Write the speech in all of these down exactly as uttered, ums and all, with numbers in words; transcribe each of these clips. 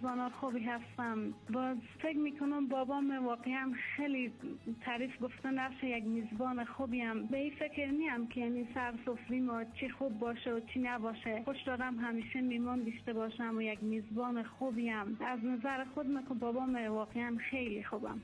میزبان خوبی هستم. باز فکر میکنم بابام واقعا خیلی تعریف گفتن نفس یک میزبان خوبی هم. به این فکر نیم که یعنی سر سفره ما چی خوب باشه و چی نباشه. خوش دارم همیشه میمان داشته باشم و یک میزبان خوبی هم. از نظر خود میگم بابام واقعا خیلی خوبم.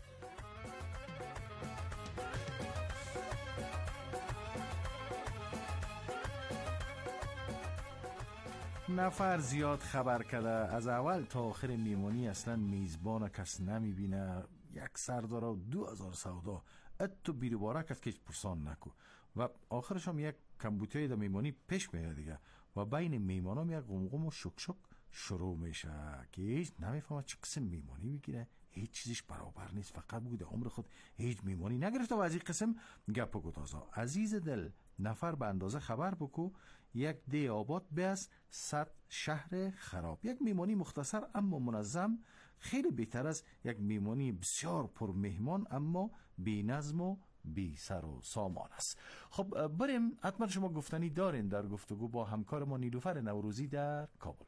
نفر زیاد خبر کرده از اول تا آخر میمونی اصلا میزبان کس نمیبینه. یک سردار و دو هزار سودا اتو بیرو بارک است که هیچ پرسان نکو و آخرش هم یک کمبوتیای در میمونی پیش میره دیگه و بین میمان هم یک غمغم و شک شک شروع میشه که هیچ نمیفهمه چه قسم میمانی بگیره. هیچ چیزش برابر نیست. فقط بگو در عمر خود هیچ میمانی نگرفته و از این قسم گپ بگو. تازه عزیز دل نفر به اندازه خبر بکو یک دی آباد بیاس صد شهر خراب. یک میمانی مختصر اما منظم خیلی بهتر از یک میمانی بسیار پر مهمان اما بی نظم و بی سر و سامان است. خب بریم. حتما شما گفتنی دارین در گفتگو با همکار ما نیلوفر نوروزی در کابل.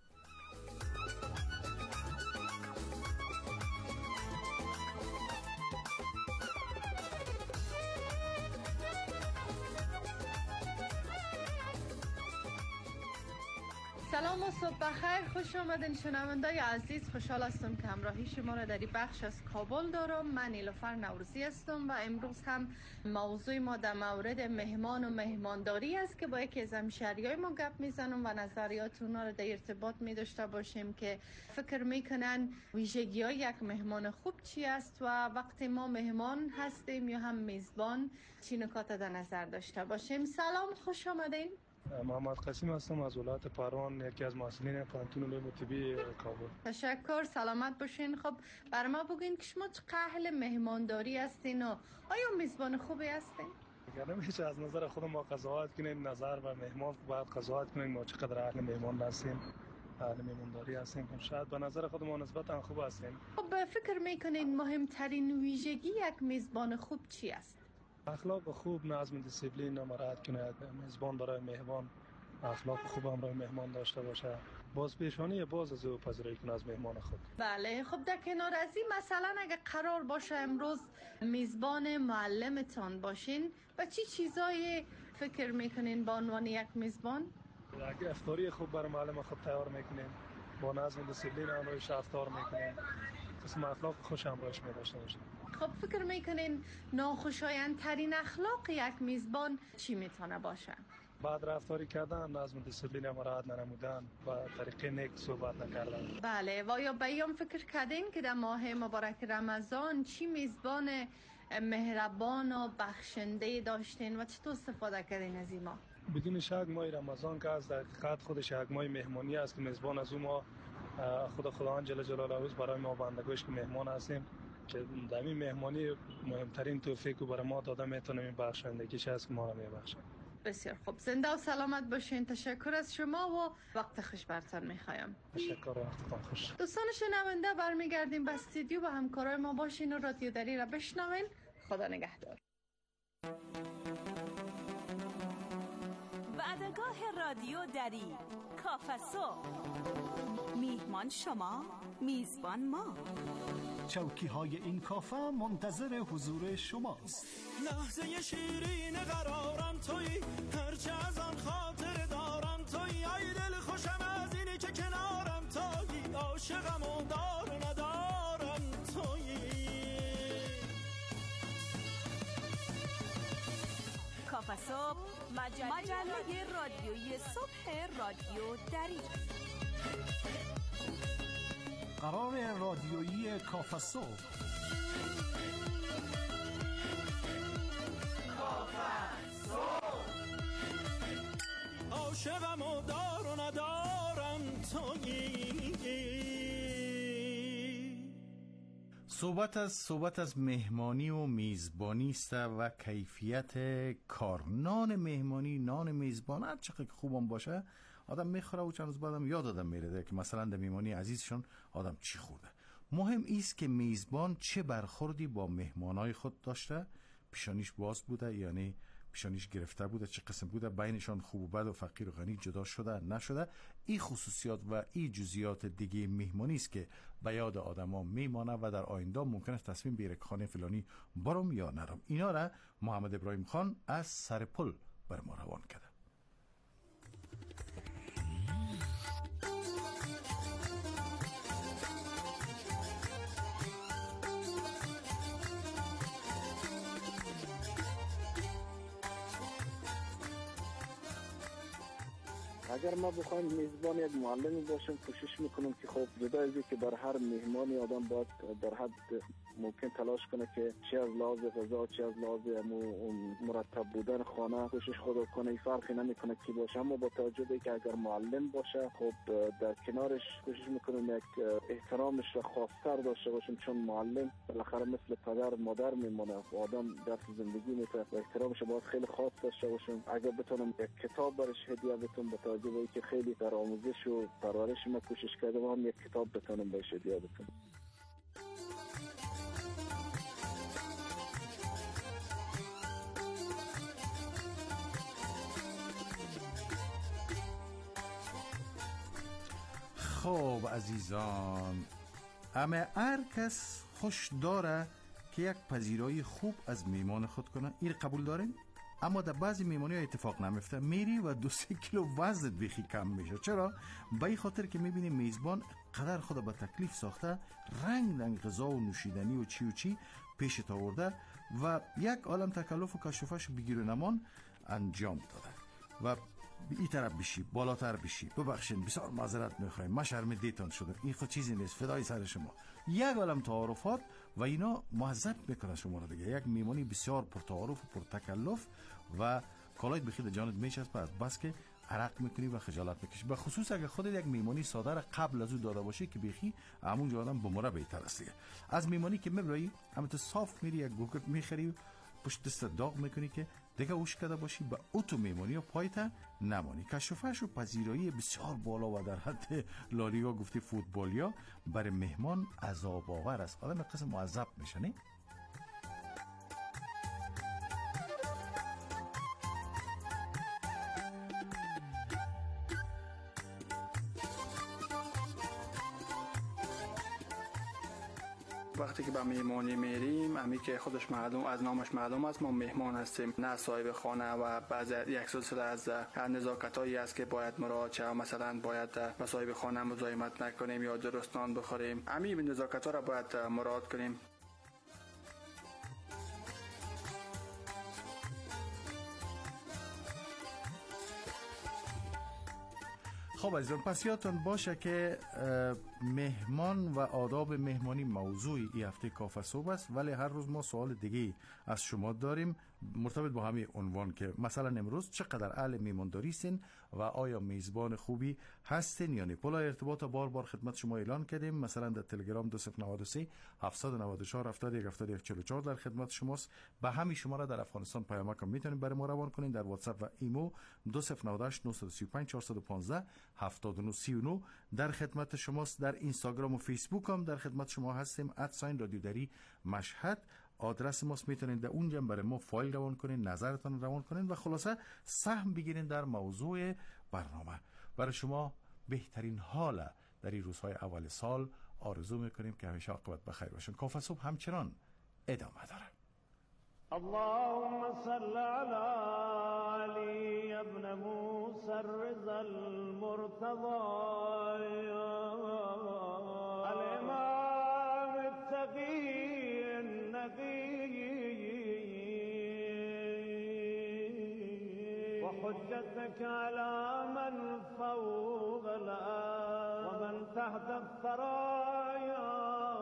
سلام و صبح بخیر. خوش آمدین شنوندای عزیز. خوشحال هستم که همراهی شما را در این بخش از کابل دارم. من نیلوفر نوروزی هستم و امروز هم موضوع ما در مورد مهمان و مهمانداری است که با یکی از همشهریای ما گپ میزنم و نظریات اونا را در ارتباط می داشته باشیم که فکر میکنن ویژگی های یک مهمان خوب چی است و وقتی ما مهمان هستیم یا هم میزبان چی نکات در نظر داشته باشیم. سلام، خوش آمدین. محمد قاسم هستم از ولایت پروان، یکی از مسئولین پانتون علوم طبی کابل. تشکر، سلامت باشین. خب بر ما بگین که شما چه اهل مهمانداری هستین و آیا میزبان خوبی هستین؟ نمیشه از نظر خودم ما قضاوت کنیم. نظر و مهمان باید قضاوت کنیم ما چقدر اهل مهمان هستیم، اهل مهمانداری هستیم. شاید به نظر خود ما نسبتا خوب هستیم. خب فکر میکنین مهمترین ویژگی یک میزبان خوب چی است؟ اخلاق خوب، نظم، دیسیپلین مراعات کنه. میزبان برای مهمان اخلاق خوب هم برای مهمان داشته باشه. باز پیشانی باز از او پذیرایی کنه از مهمان خود. بله. خب در کنار از این مثلا اگه قرار باشه امروز میزبان معلمتان باشین و چی چیزایی فکر میکنین به عنوان یک میزبان؟ اگه افطاری خوب برای معلم خود تیار میکنین، با نظم دیسیپلین هم روش رفتار میکنین، قسم اخلاق خوش هم باش می‌داشته باشه. خب فکر میکنین ناخوشایندترین اخلاق یک میزبان چی میتونه باشه؟ بعد رفتاری کردن، نظم دیسیپلین مراعات ننمودن و طریقه نیک صحبت نکردن. بله. و یا بیام فکر کردین که در ماه مبارک رمضان چی میزبان مهربان و بخشنده داشتین و چطور استفاده کردین از این ماه؟ بدون شک ماه رمضان که از دقیقت خودش یک ماه مهمانی است که میزبان از اون ما خدا خداوند جل جلاله برای ما بندگانش که مهمان هستیم که در این مهمانی مهمترین توفیق رو برای ما داده میتونه این بخشندگیش است که ما رو میبخشه. بسیار خوب. زنده و سلامت باشین. تشکر از شما و وقت خوش برتان میخوایم. تشکر و وقتتان خوش. دوستان شنونده برمیگردیم به استودیو و همکارای ما باشین و رادیو دری را بشنوین. خدا نگهدار. وعدگاه رادیو دری کافسو. میهمان شما، میزبان ما. چوکی های این کافه منتظر حضور شماست. لحظه شیرین قرارم توی، هرچه از آن خاطر دارم توی. ای دل خوشم از اینه که کنارم توی، عاشقم و دار ندارم توی. کافه صبح، مجله, مجله رادیویی صبح رادیو دری. قرار رادیویی کافه صبح. کافه صبح. عاشقم و دار و ندارم تویی. صحبت از صحبت از مهمانی و میزبانی است و کیفیت کار. نان مهمانی، نان میزبان هر چقدر خوبم باشه آدم میخوره و چند روز بعدم یاد آدم میره که مثلا در میمانی عزیزشون آدم چی خورده. مهم ایست که میزبان چه برخوردی با مهمانای خود داشته، پیشانیش باز بوده یعنی پیشانیش گرفته بوده، چه قسم بوده، بینشان خوب و بد و فقیر و غنی جدا شده نشده. این خصوصیات و این جزئیات دیگه مهمانی است که به یاد آدما میمانه و در آینده ممکن است تصمیم بگیره که خانه فلانی برم یا نرم. اینا را محمد ابراهیم خان از سر پل بر ما روان کرده. اگر ما بخوایم میزبان یک معلمی باشیم، کوشش میکنم که خب جدا از که بر هر مهمانی آدم باید در حد ممکن تلاش کنه که چه از لحاظ غذا چه از لحاظ مرتب بودن خانه کوشش خود کنه. این فرقی نمیکنه کی باشه، اما با توجه به که اگر معلم باشه خب در کنارش کوشش میکنم یک احترامش را خاص‌تر داشته باشیم، چون معلم بالاخره مثل پدر مادر میمونه و آدم درس زندگی میده و احترامش باید خیلی خاص داشته باشیم. اگر بتونم یک کتاب برش هدیه بدم با توجه به که خیلی در آموزش و پرورش ما کوشش کردم و هم یک کتاب بتونم برش هدیه بدم. خب عزیزان، اما هر کس خوش داره که یک پذیرایی خوب از میمان خود کنه. این قبول دارین؟ اما در بعضی میمانی ها اتفاق نمیفته، میری و دو سه کیلو وزنت بیخی کم میشه. چرا؟ به این خاطر که میبینی میزبان قدر خود به تکلیف ساخته، رنگ رنگ غذا و نوشیدنی و چی و چی پیشت آورده و یک عالم تکلف و کشفش بگیر و نمان انجام داده و این طرف بشی بالاتر بشی. ببخشید بسیار معذرت میخوایم، ما شرم دیتان شدم، این خود چیزی نیست، فدای سر شما. یک عالم تعارفات و اینا معذب میکنه شما رو دیگه. یک میمانی بسیار پرتعارف و پرتکلف و کالایت بخید جانت میچسبه از بس که عرق میکنی و خجالت میکشی. به خصوص اگه خودت یک میمانی ساده را قبل از او داده باشی که بیخی همون آدم بمره بهتر است دیگه. از میمانی که میبری همه تو صاف میری یک گوگرت میخری پشت دست داغ میکنی که دیگه اوش کده باشی به اوتو میمانی و پایت نمانی. کشفش و پذیرایی بسیار بالا و در حد لالیگا گفتی فوتبالیا برای مهمان عذاب آور است. آدم قسم معذب میشه نه؟ وقتی که به مهمانی میریم، امی که خودش معلوم از نامش معلوم است ما مهمان هستیم، نه صاحب خانه و بعض یک سلسله از نزاکتایی است که باید مراعات شه. مثلا باید به صاحب خانه مزاحمت نکنیم یا درست نان بخوریم. امی نزاکت‌ها را باید مراعات کنیم. خب عزیزان، پس یادتان باشه که مهمان و آداب مهمانی موضوع این هفته کافه صبح است، ولی هر روز ما سوال دیگه از شما داریم مرتبط با همین عنوان که مثلا امروز چقدر اهل میمانداری هستین و آیا میزبان خوبی هستین یا نه. پول ارتباط بار بار خدمت شما اعلان کردیم، مثلا در تلگرام دو صفر نه سه هفت نه چهار هفت یک هفت یک چهار چهار در خدمت شماست. به همین شماره در افغانستان پیامک هم میتونید برای ما روان کنین. در واتساپ و ایمو دو صفر نه هشت نه سه پنج چهار یک پنج هفت نه سه نه در خدمت شماست. در اینستاگرام و فیسبوک هم در خدمت شما هستیم. ادساین رادیو دری مشهد آدرس ماست، میتونید در اونجا برای ما فایل روان کنین، نظرتان روان کنین و خلاصه سهم بگیرین در موضوع برنامه. برای شما بهترین حال در این روزهای اول سال آرزو میکنیم که همیشه عاقبت بخیر باشین. کافه صبح همچنان ادامه داره. اللهم صل على علي ابن موسى الرضا المرتضى الامام التقي النقي وحجتك على من فوق الارض ومن تحت الثرايا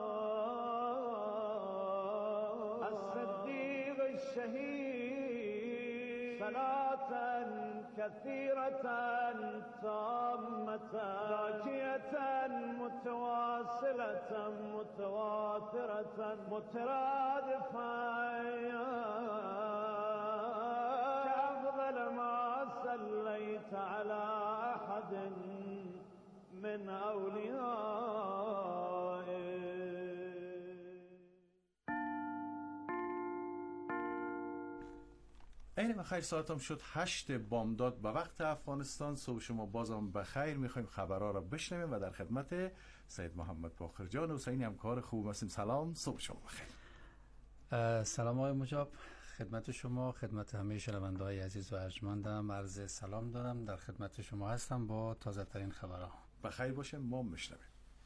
الشهيد صلاة كثيرة تامة زاكية متواصلة متواترة مترادفة كأفضل ما صليت على أحد من أوليائك. این بخیر ساعتم شد هشت بامداد به وقت افغانستان. صبح شما بازم بخیر. میخوایم خبرها را بشنویم و در خدمت سید محمد باقر جان حسینی همکار خوب هستیم. سلام، صبح شما بخیر. سلام آقای مجاب، خدمت شما، خدمت همه شنونده های عزیز و ارجمندم عرض سلام دارم. در خدمت شما هستم با تازه ترین خبرها. بخیر باشه، ما میشنویم.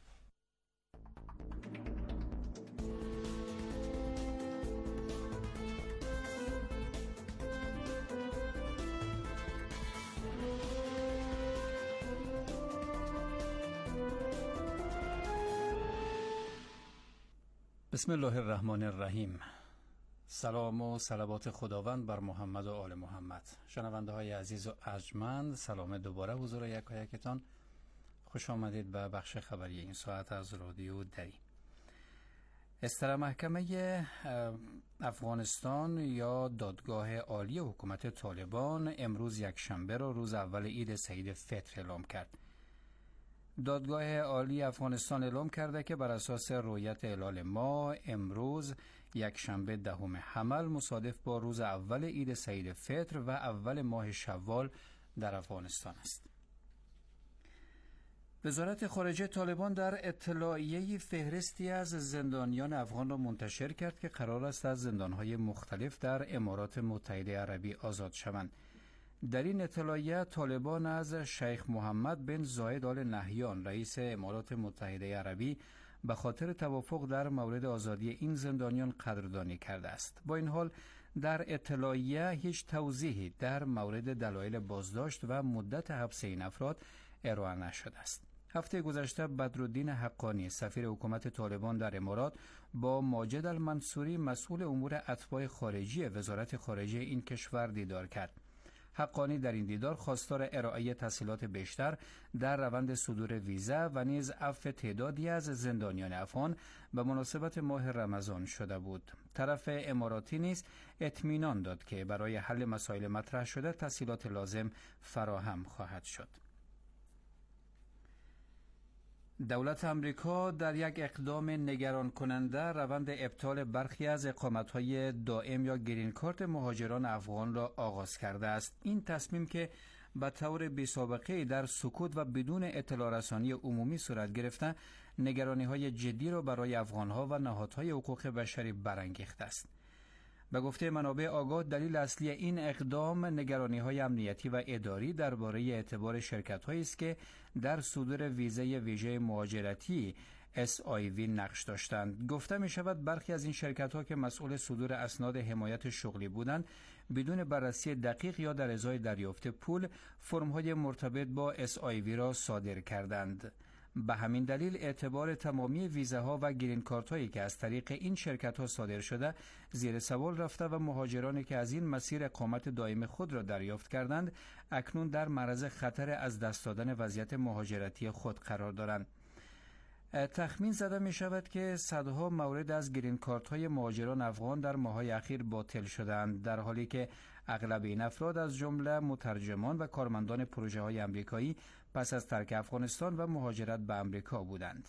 بسم الله الرحمن الرحیم. سلام و صلوات خداوند بر محمد و آل محمد. شنونده های عزیز و ارجمند، سلام دوباره حضور یکایکتان. خوش آمدید به بخش خبری این ساعت از رادیو دری. استر محکمه افغانستان یا دادگاه عالی حکومت طالبان امروز یک شنبه را روز اول عید سعید فطر اعلام کرد. دادگاه عالی افغانستان اعلام کرده که بر اساس رویت هلال ماه امروز یک شنبه دهم حمل مصادف با روز اول عید سعید فطر و اول ماه شوال در افغانستان است. وزارت خارجه طالبان در اطلاعیه‌ای فهرستی از زندانیان افغان را منتشر کرد که قرار است از زندان‌های مختلف در امارات متحده عربی آزاد شوند. در این اطلاعیه طالبان از شیخ محمد بن زاید آل نهیان رئیس امارات متحده عربی به خاطر توافق در مورد آزادی این زندانیان قدردانی کرده است. با این حال در اطلاعیه هیچ توضیحی در مورد دلایل بازداشت و مدت حبس این افراد ارائه نشده است. هفته گذشته بدرالدین حقانی سفیر حکومت طالبان در امارات با ماجد المنصوری مسئول امور اتباع خارجی وزارت خارجه این کشور دیدار کرد. حقانی در این دیدار خواستار ارائه تسهیلات بیشتر در روند صدور ویزا و نیز عفو تعدادی از زندانیان افغان به مناسبت ماه رمضان شده بود. طرف اماراتی نیز اطمینان داد که برای حل مسائل مطرح شده تسهیلات لازم فراهم خواهد شد. دولت امریکا در یک اقدام نگران کننده روند ابطال برخی از اقامت‌های دائم یا گرین کارت مهاجران افغان را آغاز کرده است. این تصمیم که به طور بی‌سابقه در سکوت و بدون اطلاع رسانی عمومی صورت گرفته، نگرانی‌های جدی را برای افغان‌ها و نهادهای حقوق بشری برانگیخته است. به گفته منابع آگاه، دلیل اصلی این اقدام نگرانی‌های امنیتی و اداری درباره اعتبار شرکت‌هایی است که در صدور ویزای ویژه مهاجرتی اس آی وی نقش داشتند. گفته می شود برخی از این شرکت‌ها که مسئول صدور اسناد حمایت شغلی بودند، بدون بررسی دقیق یا در ازای دریافت پول، فرم‌های مرتبط با اس آی وی را صادر کردند. به همین دلیل اعتبار تمامی ویزاها و گرین کارت هایی که از طریق این شرکت ها صادر شده زیر سوال رفته و مهاجرانی که از این مسیر اقامت دائم خود را دریافت کردند اکنون در معرض خطر از دست دادن وضعیت مهاجرتی خود قرار دارند. تخمین زده می شود که صدها مورد از گرین کارت های مهاجران افغان در ماه‌های اخیر باطل شدند، در حالی که اغلب این افراد از جمله مترجمان و کارمندان پروژه های امریکایی پس از ترک افغانستان و مهاجرت به امریکا بودند.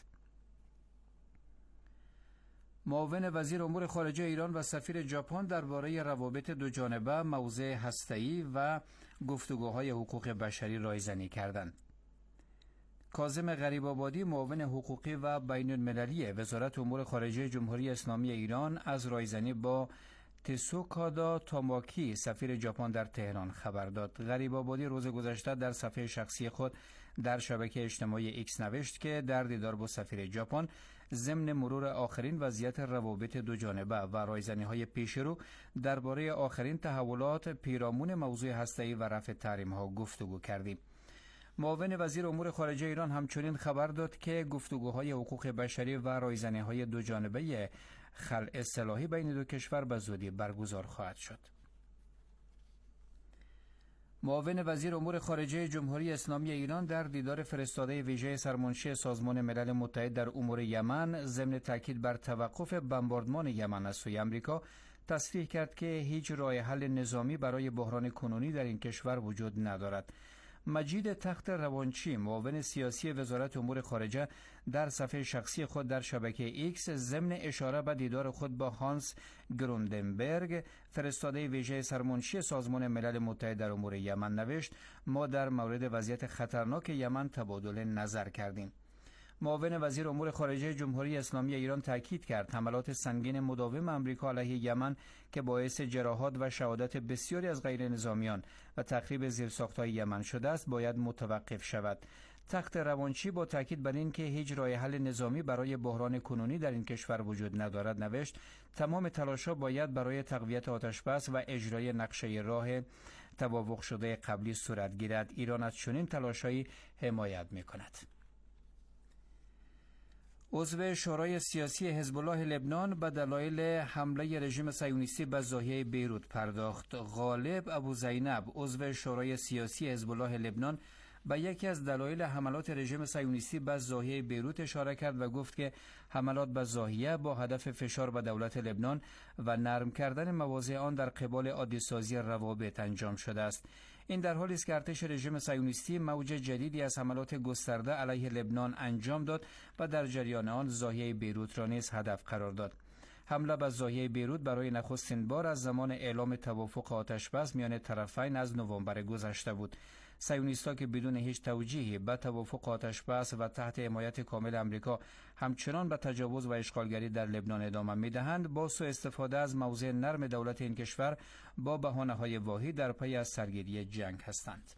معاون وزیر امور خارجه ایران و سفیر ژاپن درباره روابط دو جانبه، موضوع هسته‌ای و گفتگوهای حقوق بشری رایزنی کردند. کاظم غریب‌آبادی معاون حقوقی و بین المللی وزارت امور خارجه جمهوری اسلامی ایران از رایزنی با تسوکادا تاماکی سفیر ژاپن در تهران خبر داد. غریب‌آبادی روز گذشته در صفحه شخصی خود در شبکه اجتماعی ایکس نوشت که در دیدار با سفیر ژاپن ضمن مرور آخرین وضعیت روابط دو جانبه و رایزنی‌های پیشرو درباره آخرین تحولات پیرامون موضوع هسته‌ای و رفع تحریم‌ها گفتگو کردیم. معاون وزیر امور خارجه ایران همچنین خبر داد که گفتگوهای حقوق بشری و رایزنی‌های دو جانبه خلع سلاحی بین دو کشور به زودی برگزار خواهد شد. معاون وزیر امور خارجه جمهوری اسلامی ایران در دیدار فرستاده ویژه سرمنشی سازمان ملل متحد در امور یمن ضمن تاکید بر توقف بمباردمان یمن از سوی آمریکا تصریح کرد که هیچ راه حل نظامی برای بحران کنونی در این کشور وجود ندارد. مجید تخت روانچی، معاون سیاسی وزارت امور خارجه، در صفحه شخصی خود در شبکه ایکس ضمن اشاره به دیدار خود با هانس گروندنبرگ، فرستاده ویژه سرمنشی سازمان ملل متحد در امور یمن، نوشت: ما در مورد وضعیت خطرناک یمن تبادل نظر کردیم. معاون وزیر امور خارجه جمهوری اسلامی ایران تاکید کرد حملات سنگین مداوم آمریکا علیه یمن که باعث جراحات و شهادت بسیاری از غیر نظامیان و تخریب زیرساخت‌های یمن شده است باید متوقف شود. تخت روانچی با تاکید بر این که هیچ راه حل نظامی برای بحران کنونی در این کشور وجود ندارد، نوشت: تمام تلاش‌ها باید برای تقویت آتشبس و اجرای نقشه راه توافق شده قبلی صورت گیرد. ایران از چنین تلاش‌هایی حمایت می‌کند. عضو شورای سیاسی حزب الله لبنان به دلایل حمله رژیم صهیونیستی به ضاحیه بیروت پرداخت. غالب ابو زینب، عضو شورای سیاسی حزب الله لبنان، به یکی از دلایل حملات رژیم صهیونیستی به ضاحیه بیروت اشاره کرد و گفت که حملات به ضاحیه با هدف فشار به دولت لبنان و نرم کردن مواضع آن در قبال عادی‌سازی روابط انجام شده است. این در حالی است که ارتش رژیم صهیونیستی موج جدیدی از حملات گسترده علیه لبنان انجام داد و در جریان آن ضاحیه بیروت را نیز هدف قرار داد. حمله به ضاحیه بیروت برای نخستین بار از زمان اعلام توافق آتشبس میان طرفین از نوامبر گذشته بود. صهیونیست‌ها که بدون هیچ توجیهی به توافق آتشبس و تحت حمایت کامل آمریکا همچنان به تجاوز و اشغالگری در لبنان ادامه می‌دهند، با سوء استفاده از موضع نرم دولت این کشور با بهانه‌های واهی در پی از سرگیری جنگ هستند.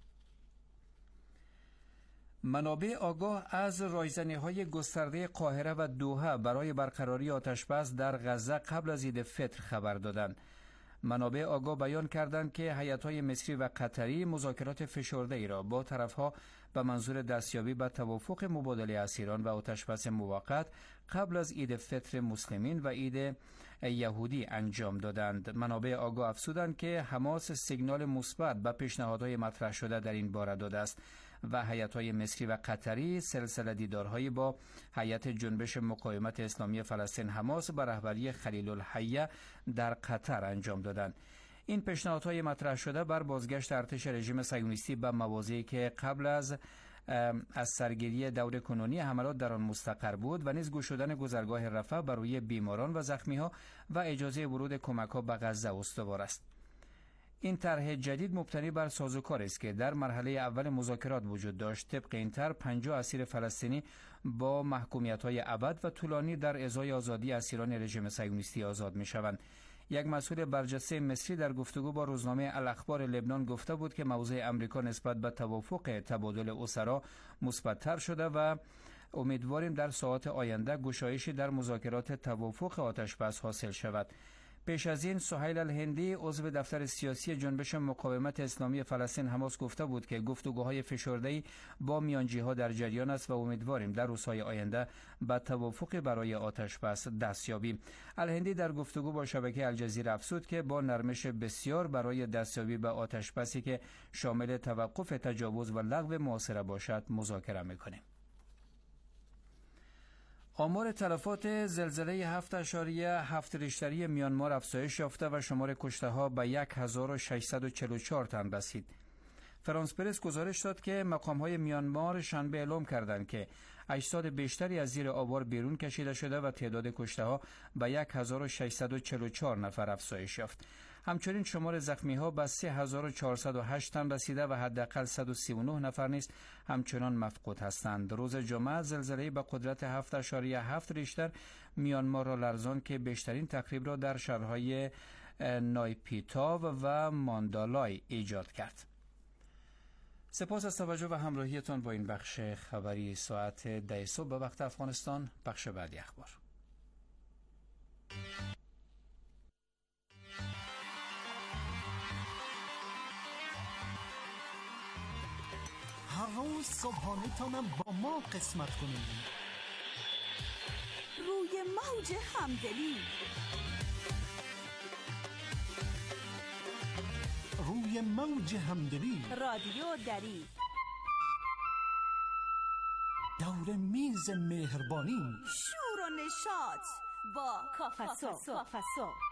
منابع آگاه از رایزنی‌های گسترده قاهره و دوحه برای برقراری آتشبس در غزه قبل از عید فطر خبر دادند. منابع آگاه بیان کردند که هیئت‌های مصری و قطری مذاکرات فشرده را با طرف‌ها به منظور دستیابی به توافق مبادله اسیران و آتشبس موقت قبل از عید فطر مسلمین و عید یهودی انجام دادند. منابع آگاه افزودند که حماس سیگنال مثبت به پیشنهادهای مطرح شده در این باره داده است و هیئت‌های مصری و قطری سلسله دیدارهایی با هیئت جنبش مقاومت اسلامی فلسطین حماس به رهبری خلیل الحیه در قطر انجام دادند. این پیشنهادهای مطرح شده بر بازگشت ارتش رژیم صهیونیستی به مواضعی که قبل از از سرگیری دور کنونی حملات در آن مستقر بود و نیز گشودن گذرگاه رفح بر روی بیماران و زخمی‌ها و اجازه ورود کمک‌ها به غزه استوار است. این طرح جدید مبتنی بر سازوکار است که در مرحله اول مذاکرات وجود داشت. طبق این طرح پنجاه اسیر فلسطینی با محکومیت‌های ابد و طولانی در ازای آزادی اسیران رژیم صهیونیستی آزاد می‌شوند. یک مسئول برجسته مصری در گفتگو با روزنامه الاخبار لبنان گفته بود که موضع آمریکا نسبت به توافق تبادل اسرا مثبت‌تر شده و امیدواریم در ساعات آینده گشایشی در مذاکرات توافق آتشبس حاصل شود. پیش از این سهیل الهندی، عضو دفتر سیاسی جنبش مقاومت اسلامی فلسطین حماس گفته بود که گفتگوهای فشرده‌ای با میانجی‌ها در جریان است و امیدواریم در روزهای آینده به توافق برای آتشبس دست یابیم. الهندی در گفتگو با شبکه الجزیره افزود که با نرمش بسیار برای دستیابی به آتشبسی که شامل توقف تجاوز و لغو محاصره باشد مذاکره می‌کنیم. آمار تلفات زلزله هفت اشاریه هفت ریشتری میانمار افزایش یافته و شمار کشته ها به یک هزار و ششصد و چهل و چهار تن رسید. فرانس پرس گزارش داد که مقام های میانمار شنبه اعلام کردند که اجساد بیشتری از زیر آوار بیرون کشیده شده و تعداد کشته ها به یک هزار و ششصد و چهل و چهار نفر افزایش یافت. همچنین شمار زخمی ها به سه هزار و چهارصد و هشت تن رسیده و حداقل صد و سی و نه نفر نیز همچنان مفقود هستند. روز جمعه زلزله به قدرت هفت اشاریه هفت ریشتر میانمار را لرزاند که بیشترین تخریب را در شهرهای نایپیتاو و ماندالای ایجاد کرد. سپاس از توجه و همراهیتان با این بخش خبری ساعت ده صبح به وقت افغانستان. بخش بعدی اخبار. هر روز صبحانه تانم با ما قسمت کنید. روی موج همدلی، روی موج همدلی، رادیو دری، دور میز مهربانی، شور و نشاط با کافسو.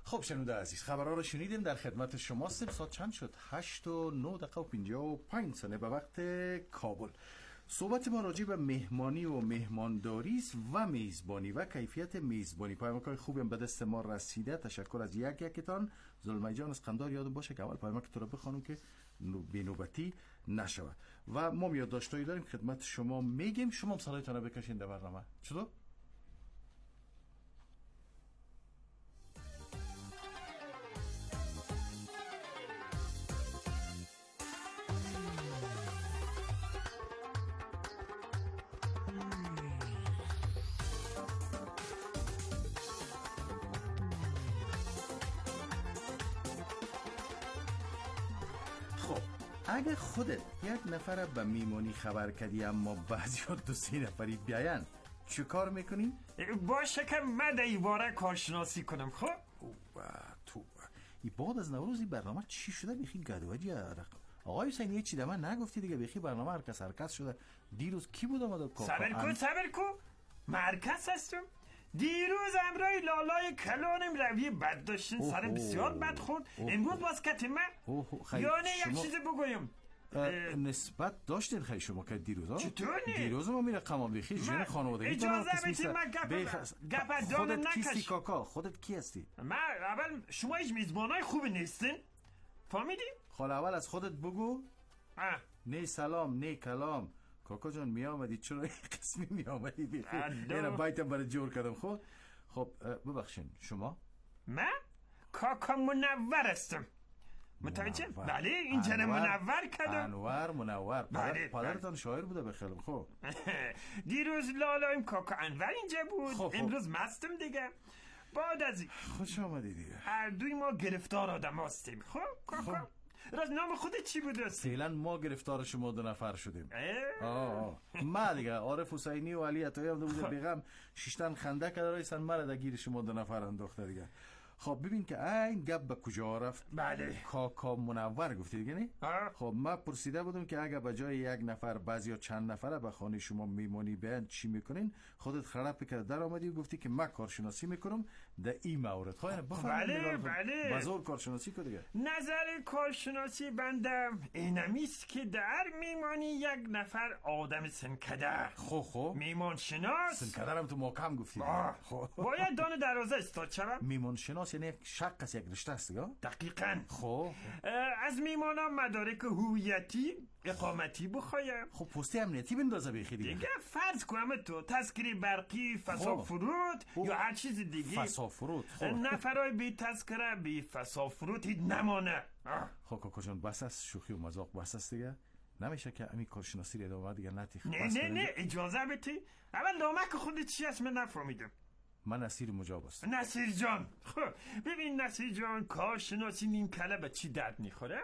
خب شنونده عزیز، خبرها رو شنیدیم، در خدمت شما هستیم. ساعت چند شد؟ هشت و نه دقیقه و پنجاه و پنج ثانیه به وقت کابل. صحبت ما راجع به مهمانی و مهمانداری است و میزبانی و کیفیت میزبانی. پیامک‌های خوبی هم به دست ما رسیده. تشکر از یک یکتان. زلمی جان از قندار یادم باشه که اول پیامک تو رو بخوانم که بی‌نوبتی نشود. و ما یادداشتایی داریم خدمت شما میگیم، شما هم صدایتون رو بکشین در برنامه. چطور؟ اگه خودت یک نفر به میمونی خبر کردی اما بعضی ها دو سه نفری بیاین چه کار میکنی؟ باشه که من در ایواره کارشناسی کنم. خب و تو ای بعد از نوروزی برنامه چی شده؟ بیخی گدوجی رقم آقای حسین یه چی ده من نگفتی دیگه؟ بیخی برنامه هرکس هرکس شده. دیروز کی بود آمده؟ صبر کن صبر کن مرکز هستم. دیروز امرای لالای کلانم روی بد داشتین، سر بسیار بد خورد. امروز باز کت من یعنی یک چیز بگویم نسبت داشتین خیلی شما که دیروز ها؟ چطور نی؟ دیروز ما میره قمام بیخی جون خانوادگی اجازه بیتی من گپ دانم خودت نکش. کیستی کاکا؟ خودت کی هستی؟ من اول شما هیچ میزبانای خوبی نیستین فهمیدی؟ خال اول از خودت بگو. آه. نه سلام نه کلام. کاکا جان می آمدی چرا این قسمی می آمدی بیخی؟ اینا بایتم برای جور کردم. خب خب ببخشین شما؟ من کاکا منور هستم. متوجه؟ بله اینجا منور کردم. انور منور. بله پدرتان شاعر بوده بخیرم. خب دیروز لالایم کاکا انور اینجا بود. خب امروز مستم دیگه. بعد از این خوش آمدی دیگه. هر دوی ما گرفتار آدم هستیم. خب کاکا راز نام خودت چی بود؟ فعلا ما گرفتار شما دو نفر شدیم. آه ما دیگه عارف حسینی و علی عطایی هم دوزه بیغم شیشتن خنده کرده رایستن مرا در گیر شما دو نفر انداخته دیگه. خب ببین که این گپ به کجا رفت. بله کاکا منور گفتی دیگه نی؟ خب من پرسیده بودم که اگه به جای یک نفر بعضی یا چند نفره به خانه شما میمونی بیان چی میکنین؟ خودت خراب کرد در آمدی و گفتی که من کارشناسی میکنم در این مورد. خواهی بله بله بازور کارشناسی که دیگه. نظر کارشناسی بندم اینمیست که در میمانی یک نفر آدم سنکدر. خب خب میمان شناس. سنکدرم تو محکم گفتی. خب باید دانه دروازه استاد شوم. میمان شناس یعنی یک شق از یک رشته است دیگه؟ دقیقاً. خب از میمانم مدارک هویتی اقامتی بخوایم. خب پستی امنیتی بندازه بیخی دیگه. دیگه فرض کنم تو تذکری برقی فسافرود یا هر چیز دیگه. فسافرود. خب نفرای بی تذکره بی فسافرود هیچ نمانه. خب کاکا جان بس است شوخی و مذاق بس است دیگه. نمیشه که همین کارشناسی رو ادامه دیگه نتی. نه نه نه اجازه بدی. اول نامک خودت چی است من نفهمیدم. من نصیر مجاب است. نصیر جان خب ببین نصیر جان کارشناسی نیم کله به چی درد میخوره؟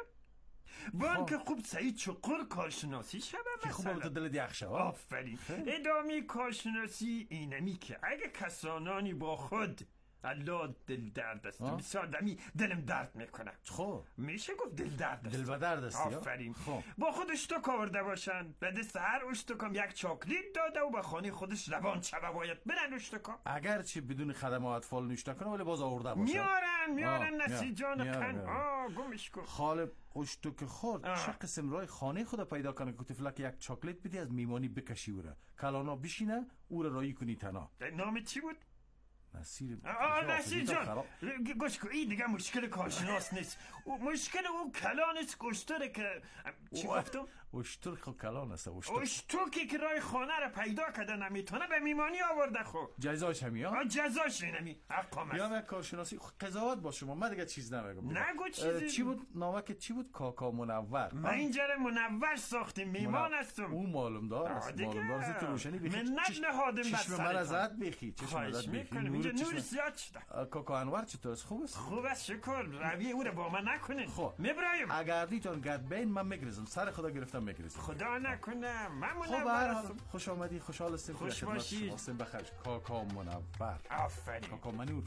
بان که خوب سعید چقر کارشناسی شبه مثلا. که خوب تو دلت یخشه. آفرین. ادامه کارشناسی اینمی که اگه کسانانی با خود الله دل درد است بسیار دمی دلم درد میکنه. خب میشه گفت دل درد است. دل به درد است. آفرین. خب با خود اشتک آورده باشن به دست هر اشتکم یک چاکلیت داده و به خانه خودش روان شبه باید برن اشتکا. اگر چه بدون خدمه اطفال نوشته کنه ولی باز آورده باشه. میارن میارن نسی جان خن. آه گمش کن. خالب اشتک خورد چه قسم رای خانه خود پیدا کنه که طفلک یک چاکلیت بدی از میمانی بکشی اوره کلانا بشینه او را رایی کنی تنها. نام چی بود؟ نصیر. آه نصیر جان گوش کن این دیگه مشکل کارشناس نیست. مشکل او کلان است اشتره که چی گفتم؟ اشتر خب کلان است. اشترکی که رای خانه را پیدا کرده نمیتونه به میمانی آورده. خب جزاش همین ها؟ جزاش نمی حقام است. یا کارشناسی قضاوت با شما من دیگه چیز نمیگم. نگو چیزی. چی بود نامک چی بود؟ کاکا منور. من اینجا منور ساختیم میمان هستم. او معلوم دار است. معلوم دار است تو روشنی بخی. من نهادم بر چشم من ازت بخی. چشم ازت بخی. اینجا نور زیاد شده. کاکا انور چطور است؟ خوب است؟ خوب است شکر. روی او را با من نکنین. خب میبرایم. اگر دیتون گرد بین من میگریزم سر خدا گرفتم میگریزم. خدا نکنه. من منور هستم. خوش آمدی خوشحال هستیم. خوش باشی. هستیم بخیر. کاکا منور. آفرین. کاکا منور.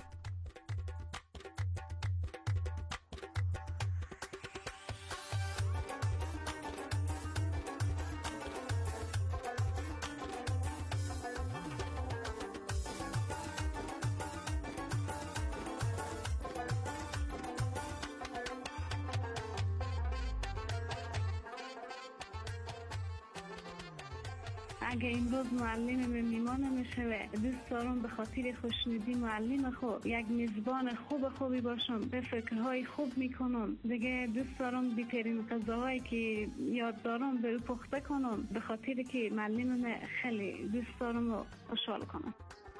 اگه امروز معلم میمان میشه دوست دارم به خاطر خوشنودی معلم خوب یک میزبان خوب خوبی باشم، به فکرهای خوب میکنم دیگه. دوست دارم بهترین غذاهایی که یاد دارم به پخته کنم به خاطر که معلمم خیلی دوست دارم و خوشحال کنم.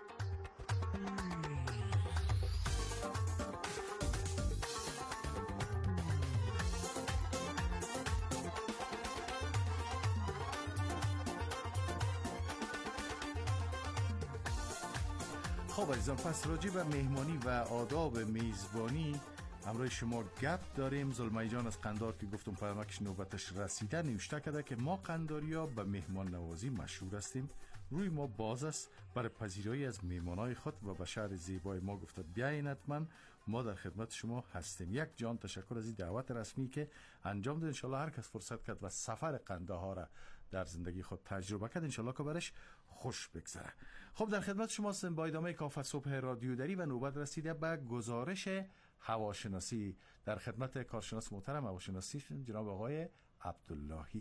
خب عزیزان، پس راجع به مهمانی و آداب میزبانی همراه شما گپ داریم. زلمه جان از قندار که گفتم پیامکش نوبتش رسیده نوشته کرده که ما قنداریا به مهمان نوازی مشهور هستیم، روی ما باز است برای پذیرایی از مهمانای خود و به شهر زیبای ما گفته بیاین حتما ما در خدمت شما هستیم. یک جان تشکر از این دعوت رسمی که انجام داد. انشالله هر کس فرصت کرد و سفر قندهار را در زندگی خود تجربه کرد انشالله که برش خوش بگذره. خب در خدمت شما هستیم با ادامه کافه صبح رادیو دری و نوبت رسیده به گزارش هواشناسی. در خدمت کارشناس محترم هواشناسی جناب آقای عبداللهی.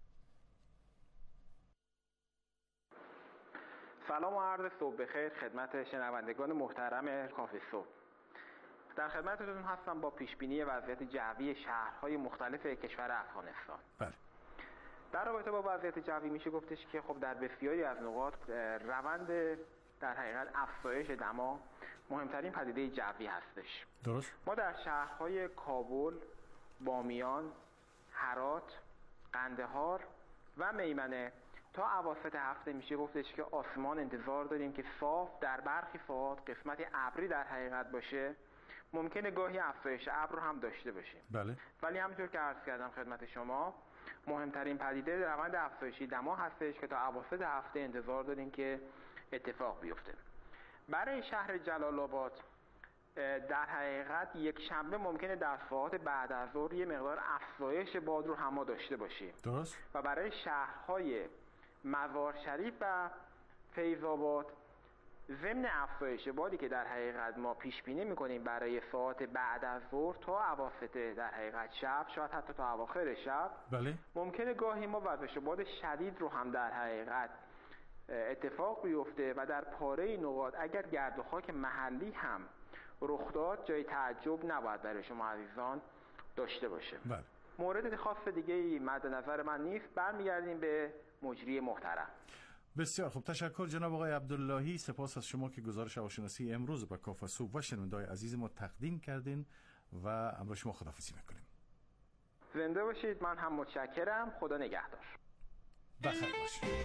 سلام و عرض صبح بخیر خدمت شنوندگان محترم کافه صبح. در خدمتتون هستم با پیشبینی وضعیت جوی شهرهای مختلف کشور افغانستان. بله. در رابطه با وضعیت جوی میشه گفتش که خب در بسیاری از نقاط روند در حقیقت افزایش دما مهمترین پدیده جوی هستش. درست. ما در شهرهای کابل، بامیان، هرات، قندهار و میمنه تا اواسط هفته میشه گفتش که آسمان انتظار داریم که صاف، در برخی ساعات قسمت ابری در حقیقت باشه، ممکنه گاهی افزایش ابر هم داشته باشیم. بله. ولی همونطور که عرض کردم خدمت شما مهمترین پدیده روند افزایشی دما هستش که تا اواسط هفته انتظار داریم که اتفاق بیفته. برای شهر جلال آباد در حقیقت یک شنبه ممکنه در ساعات بعد از ظهر یه مقدار افزایش باد رو هم داشته باشیم. درست. و برای شهرهای مزار شریف و فیض آباد ضمن افزایش بادی که در حقیقت ما پیش بینی می‌کنیم برای ساعات بعد از ظهر تا اواسط در حقیقت شب، شاید حتی تا اواخر شب، بله، ممکنه گاهی ما وزش باد شدید رو هم در حقیقت اتفاق بیفته و در پاره نقاط اگر گرد و خاک محلی هم رخ داد جای تعجب نباید برای شما عزیزان داشته باشه. بله. مورد خاص دیگه مد نظر من نیست. برمیگردیم به مجری محترم. بسیار خوب، تشکر جناب آقای عبداللهی. سپاس از شما که گزارش هواشناسی امروز به کافه صبح و شنونده‌های عزیز ما تقدیم کردین و امروز شما خداحافظی میکنیم. زنده باشید. من هم متشکرم. خدا نگهدار. بخیر باشید.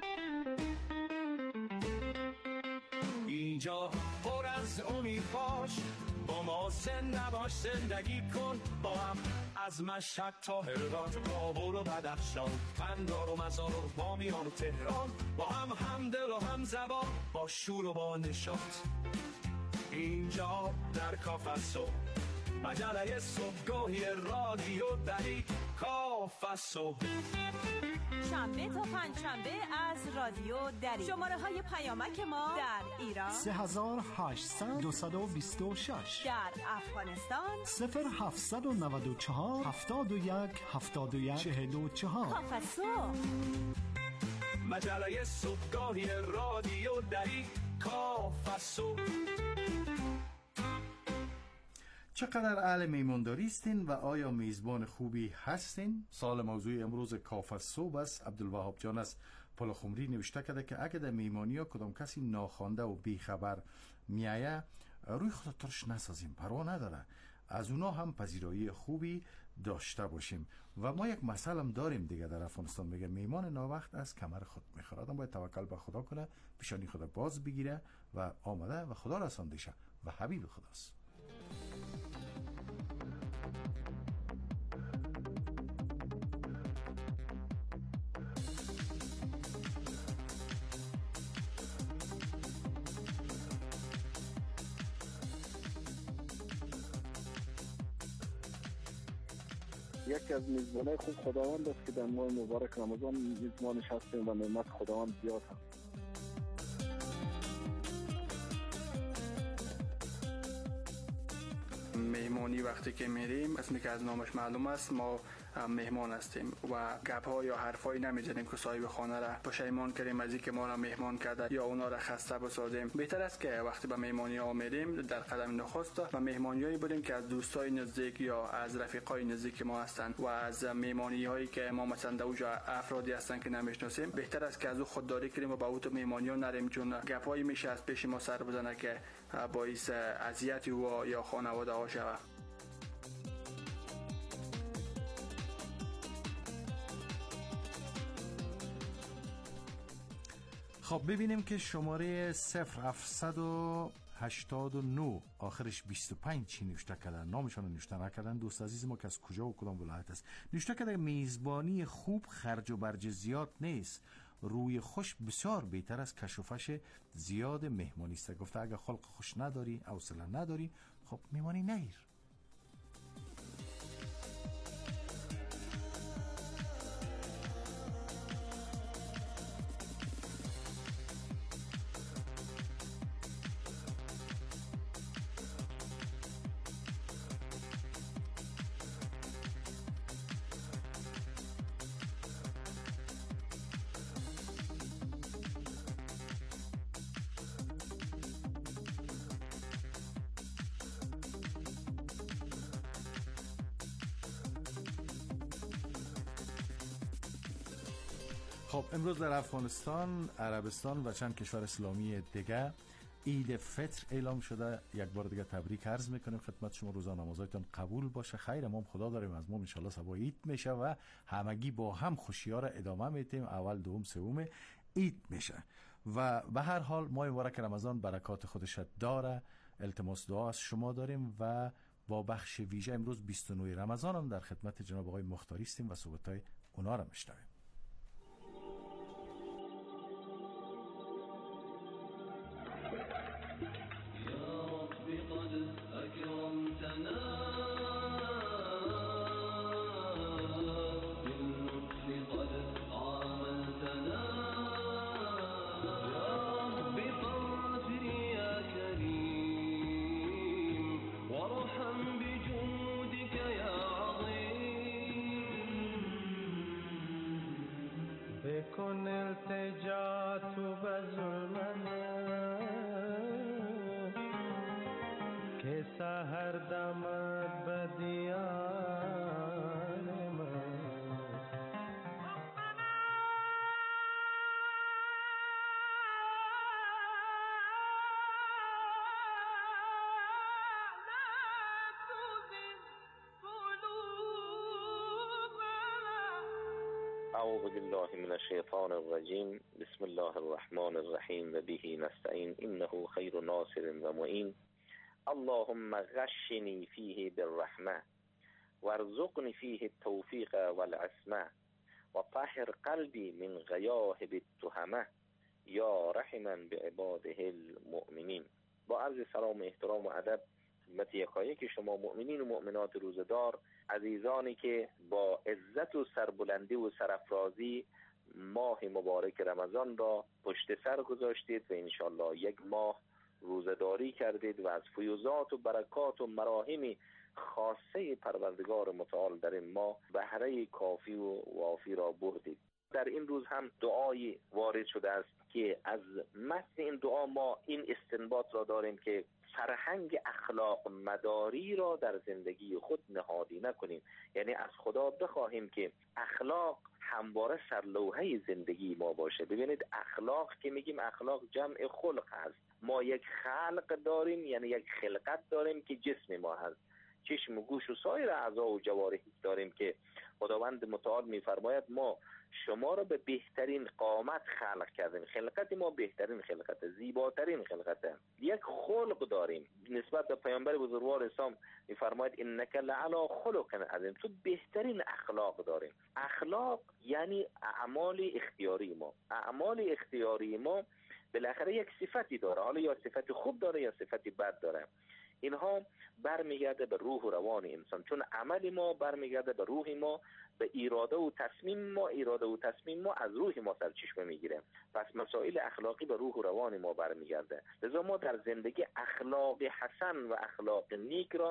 اینجا پر از امید باش، با ما زنده باش، زندگی کن با هم، از مشهد تا هرات، کابل و بدخشان، قندار و مزار و بامیان و تهران، با هم همدل و هم زبان، با شور و با نشاط. اینجا در کافه صبح، مجله صبحگاهی رادیو دری، کافه صبح. شنبه تا پنجشنبه از رادیو دری. شماره های پیامک ما در ایران سه هزار و هشتصد دویست و بیست و شش، در افغانستان صفر هفتصد و نود و چهار هفتاد و یک هفتاد و یک چهل و چهار. کافه صبح، مجله صبحگاهی رادیو دری، کافه صبح. چقدر اهل میمانداری استین و آیا میزبان خوبی هستین؟ سال موضوع امروز کافه صبح است. عبدالوهاب جان از پلخمری نوشته کرده که اگه در میمانی ها کدام کسی ناخوانده و بیخبر میایه روی خود ترش نسازیم، پروا نداره، از اونا هم پذیرایی خوبی داشته باشیم. و ما یک مسئله هم داریم دیگه در افغانستان، میگه میمان ناوقت از کمر خود میخوره. آدم باید توکل به خدا کنه، پیشانی خدا باز بگیره و آمده و خدا رسانده شه و حبیب خداست. یکی از میزبانای خوب خداوند است که در ماه مبارک رمضان میزبانش هستیم و نعمت خداوند زیاد هست. مهمانی وقتی که میریم اسمی که از نامش معلوم است ما مهمان هستیم و گپ ها یا حرفایی نمیزنیم که صاحب خانه را پشیمان کنیم از اینکه ما را مهمان کرده یا اونا را خسته بسازیم. بهتر است که وقتی به مهمانی ها میریم در قدم نخست و مهمانیایی بودیم که از دوستای نزدیک یا از رفیقای نزدیک ما هستند و از مهمانی هایی که ما مثلا در اونجا افرادی هستند که نمیشناسیم بهتر است که از او خودداری کنیم و با او تو مهمانی ها نریم، چون گپایی میشه از پیش ما سر بزنه که باعث اذیت او یا خانواده ها شود. خب ببینیم که شماره صفر هفتصد و هشتاد و نه آخرش بیست و پنج چی نوشته کردن، نامشان رو نوشته نکردن. دوست عزیز ما که از کجا و کدام ولایت است نوشته کرده میزبانی خوب خرج و برج زیاد نیست، روی خوش بسیار بهتر از کش و فش زیاد مهمانی است. گفته اگر خلق خوش نداری، حوصله نداری، خب مهمانی نگیر. خب امروز در افغانستان، عربستان و چند کشور اسلامی دیگه عید فطر اعلام شده. یک بار دیگه تبریک عرض میکنیم خدمت شما. روزا نمازاتون قبول باشه. خیر ما خدا داریم از ما ان شاء الله صبح عید میشه و همگی با هم خوشی‌ها را ادامه میدیم. اول دوم سوم عید میشه و به هر حال ماه مبارک رمضان برکات خودش داره. التماس دعا از شما داریم و با بخش ویژه امروز بیست و نه رمضان هم در خدمت جناب آقای مختاری هستیم و صحبت‌های اونا را میشنویم. کن التجا تو بظلمت که سحر دمد بدیان من اعوذ بالله من الشیطان الرجیم. بسم الله الرحمن الرحیم و به نستعین انه خیر ناصر و معین. اللهم غشنی فیه بالرحمه وارزقنی فیه التوفیق والعصمه و طهر قلبی من غیاهب التهمه یا رحما بعباده المؤمنین. با عرض سلام و احترام و ادب خدمت یکایک شما مؤمنین و مؤمنات روزدار، عزیزانی که با عزت و سربلندی و سرافرازی ماه مبارک رمضان را پشت سر گذاشتید و انشالله یک ماه روزداری کردید و از فیوزات و برکات و مراهم خاصه پروردگار متعال در این ماه بهره کافی و وافی را بردید. در این روز هم دعایی وارد شده است که از متن این دعا ما این استنباط را داریم که فرهنگ اخلاق مداری را در زندگی خود نهادی نکنیم، یعنی از خدا بخواهیم که اخلاق همواره سرلوحه زندگی ما باشه. ببینید اخلاق که میگیم اخلاق جمع خلق هست. ما یک خلق داریم، یعنی یک خلقت داریم که جسم ما هست، چشم و گوش و سایر اعضا و جوارح داریم که خداوند متعال میفرماید ما شما را به بهترین قامت خلق کردیم. خلقت ما بهترین خلقت، زیباترین خلقت. یک خلق داریم نسبت به پیامبر بزرگوار اسلام میفرماید انک لعلی خلق عظیم، تو بهترین اخلاق داریم. اخلاق یعنی اعمال اختیاری ما. اعمال اختیاری ما بالاخره یک صفتی داره، حالا یا صفت خوب داره یا صفت بد داره. اینها برمیگرده به روح و روان انسان، چون عمل ما برمیگرده به روح ما، به اراده و تصمیم ما. اراده و تصمیم ما از روح ما سرچشمه میگیره، پس مسائل اخلاقی به روح و روان ما برمیگرده. لذا ما در زندگی اخلاق حسن و اخلاق نیک را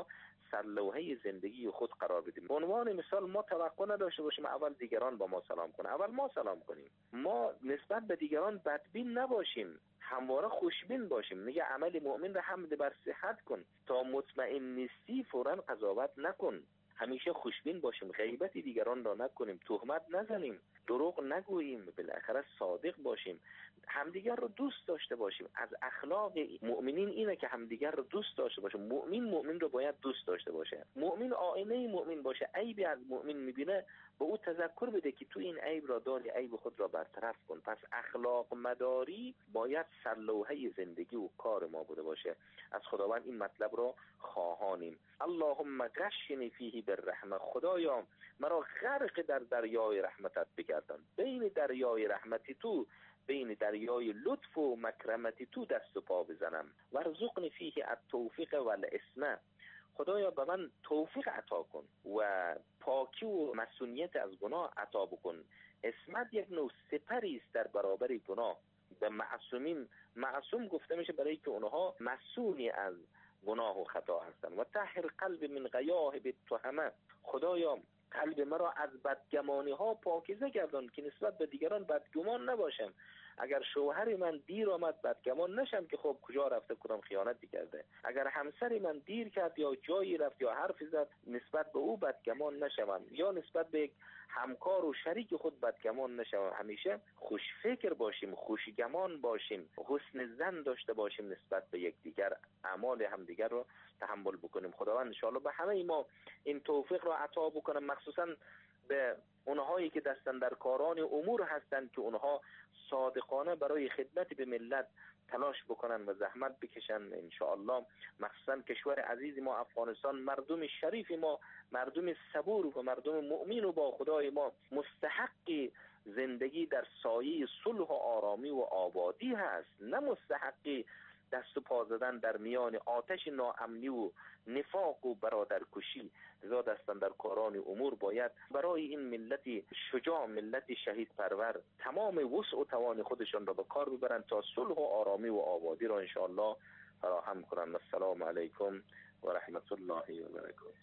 سرلوحه زندگی خود قرار بدیم. به عنوان مثال ما توقع نداشته باشیم اول دیگران با ما سلام کنن، اول ما سلام کنیم. ما نسبت به دیگران بدبین نباشیم، همواره خوشبین باشیم. میگه عمل مؤمن را حمد بر صحت کن، تا مطمئن نیستی فوراً قضاوت نکن. همیشه خوشبین باشیم، غیبت دیگران را نکنیم، تهمت نزنیم، دروغ نگوییم، بالاخره صادق باشیم، همدیگر رو دوست داشته باشیم. از اخلاق مؤمنین اینه که همدیگر رو دوست داشته باشه. مؤمن مؤمن رو باید دوست داشته باشه. مؤمن آینه مؤمن باشه. عیبی از مؤمن میبینه به او تذکر بده که تو این عیب را داری، عیب خود را برطرف کن. پس اخلاق مداری باید سرلوحه زندگی و کار ما بوده باشه. از خداوند این مطلب را خواهانیم. اللهم غشنی فیه بالرحمه، خدایا مرا غرق در دریای رحمتت بگردان. بین دریای رحمتی تو، بین دریای لطف و مکرمتی تو دست و پا بزنم. ورزقنی فیه التوفیق والعصمه، خدایا به من توفیق عطا کن و پاکی و مسئولیت از گناه عطا بکن. عصمت یک نوع سپری است در برابر گناه. به معصومین معصوم گفته میشه برای که اونها مسئولی از گناه و خطا هستند. و طهر قلب من غیاه بالتهمه، خدایا قلب مرا از بدگمانی ها پاکیزه گردان که نسبت به دیگران بدگمان نباشم. اگر شوهر من دیر آمد بدگمان نشم که خب کجا رفته، کدام خیانتی کرده. اگر همسر من دیر کرد یا جایی رفت یا حرفی زد، نسبت به او بدگمان نشم، یا نسبت به یک همکار و شریک خود بدگمان نشم. همیشه خوش فکر باشیم، خوشگمان باشیم، حسن ظن داشته باشیم نسبت به یک دیگر، اعمال همدیگر رو تحمل بکنیم. خداوند ان شاءالله به همه ما این توفیق رو عطا بکنه، مخصوصا به اونهایی که دستن در کاران امور هستند که اونها صادقانه برای خدمت به ملت تلاش بکنن و زحمت بکشن. ان شاء الله مخصوصا کشور عزیز ما افغانستان، مردم شریف ما، مردم صبور و مردم مؤمن و با خدای ما مستحق زندگی در سایه صلح و آرامی و آبادی هست، نه مستحق دست و پا زدن در میان آتش ناامنی و نفاق و برادرکشی. لذا دستن در کاران امور باید برای این ملت شجاع، ملت شهید پرور، تمام وسع و توان خودشان را به کار ببرند تا صلح و آرامی و آبادی را انشاءالله فراهم کنند. السلام علیکم و رحمت الله و برکاته.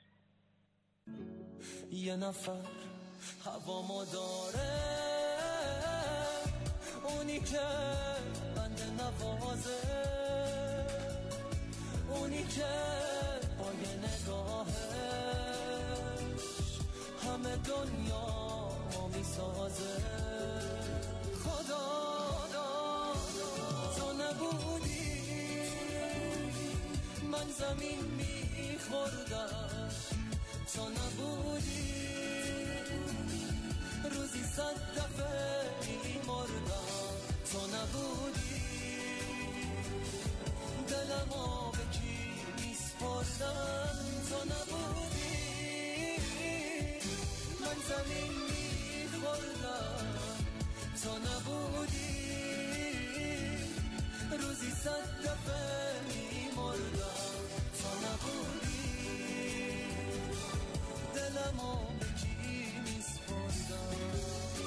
یه نفر هوامو داره، اونی که بنده نوازه، اونی که پای نگاهش همه دنیا ما میسازه. خدا تو نبودی من زمین میخوردم، تو نبودی روزی صد دفعه میمردم، تو نبودی دلمو به کی میسپردم، تو نبودی من زمین میخوردم، تو نبودی روزی صد دفعه میمردم، تو نبودی دلمو به کی میسپردم.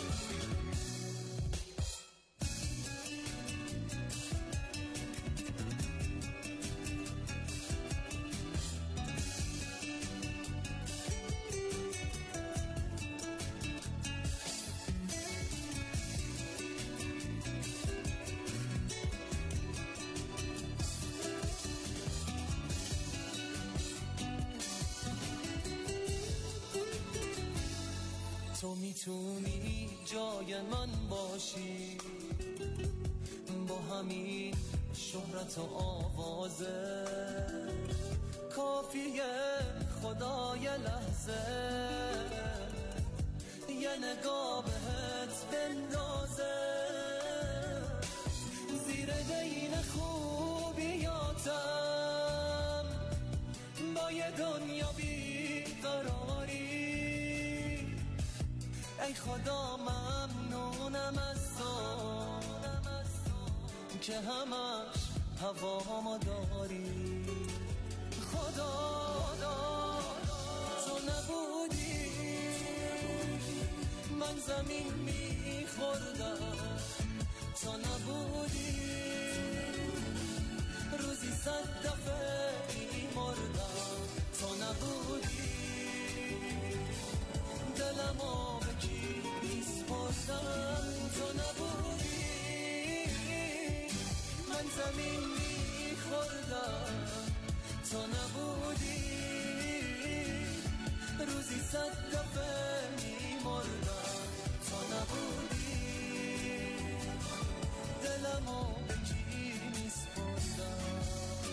تو میتونی جای من باشی، با همین شهرت و آوازه کافیه خدای لحظه یه نگاه بهت بندازه، زیر دین خوبیاتم با یه دنیا بیقراری. ای خدا ممنونم از تو که همش هوامو داری. خدا تو نبودی من زمین میخوردم، تو نبودی روزی صد دفعه میمردم تو نبودی، دلمو به کی میسپردم تو نبودی، من زمین میخوردم تو نبودی، روزی صد دفعه میمردم تو نبودی، دلمو به کی میسپردم.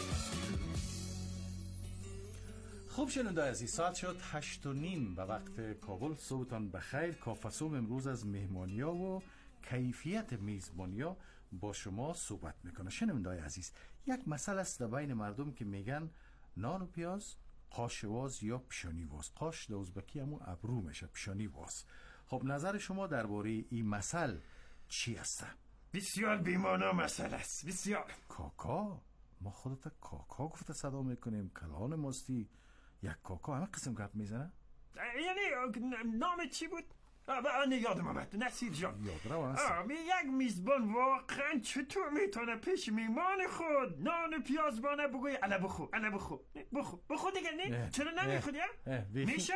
خوب شنونده عزیز، ساعت شد هشت و نیم به وقت کابل. صبحتان بخیر. کافه صبح امروز از مهمانی‌ها و کیفیت میزبانی‌ها با شما صحبت میکنه. شنونده عزیز، یک مسئله است در بین مردم که میگن نان و پیاز قاشواز یا پیشانی واز. قاش در ازبکی همون ابرو میشه، پیشانی واز. خب نظر شما درباره این مسئله چی است؟ بسیار بیمانا مسئله است، بسیار. کاکا، ما خودت کاکا گفته صدا میکنیم، کلان ماستی یک کاکا همه قسم گپ میزنه؟ یعنی نام چی بود؟ آنه یادم آمد، نصیر جان. یاد رو هست. یک میزبان واقعا چطور میتونه پیش میمان خود نان و پیاز بانه بگوی الا بخو الا بخو بخو بخو دیگه نه؟ چرا نمیخوری؟ میشه؟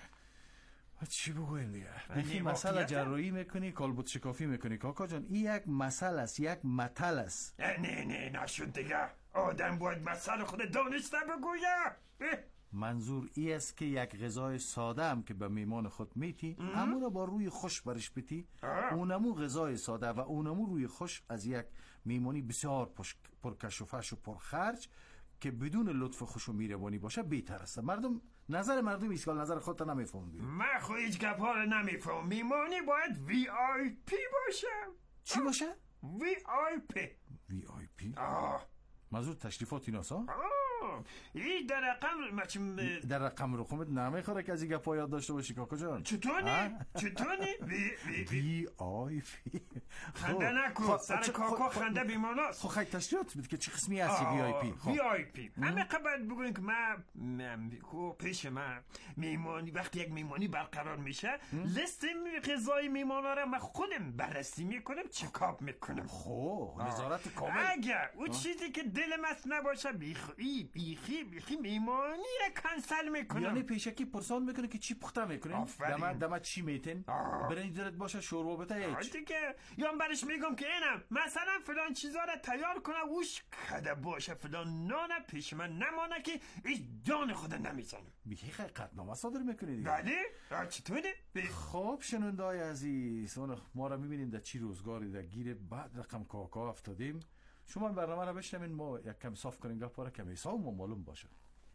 چی بگویم دیگه؟ بخی مسئله جراحی میکنی، کالبوت شکافی میکنی. کاکا جان این یک مسئله است، یک مطل است. نه نه نشد دیگه. آدم باید مسئله خود دانسته بگویه. منظور ای است که یک غذای ساده هم که به میمان خود میتی همون رو با روی خوش برش بیتی، اونمو غذای ساده و اونمو روی خوش از یک میمانی بسیار پرکش و فش و پرخرج که بدون لطف و خوش و میربانی باشه بهتر است. مردم نظر مردم ایسکال نظر خودت نمیفهمم. من خود هیچ گپ ها رو نمیفهم. میمانی باید وی آی پی باشه. چی باشه؟ وی آی پی. وی آی پی؟ منظور تشریفات ایناسا؟ این در رقم مچم در رقم رو خمت نمیخوره که از این گپا یاد داشته باشی کاکا جان. چطوری؟ چطوری؟ وی وی آی پی. خنده نکن، سر کاکا خنده بیماناست. خب خیلی تشریفات بید که چه قسمی هستی وی آی پی؟ وی آی پی همه قبل بگوین که من پیش من میمانی وقتی یک میمانی برقرار میشه لیست غذای میمانا را من خودم بررسی میکنم، چکاپ میکنم. خب نظارت کامل. اگر اون چیزی که دل مست نباشه بیخی بیخی بیخی میمانی را کنسل میکنم. یعنی پیشکی پرسان میکنه که چی پخته میکنیم؟ دم دم چی میتین؟ برنج درت باشه شوربا بته هیچ دیگه. یا برش میگم که اینم مثلا فلان چیزا را تیار کنه وش کده باشه، فلان نان پیش من نمانه که هیچ جان خود نمیزنم. بیخی خیلی قطنامه صادر میکنی دیگه. بله؟ چطوری؟ خب شنونده های عزیز، ما را میبینیم در چی روزگاری در گیر بعد رقم کاکا افتادیم. شما این برنامه را بشنوین، ما یک کم صاف کنیم گپا را کم حساب ما معلوم باشه.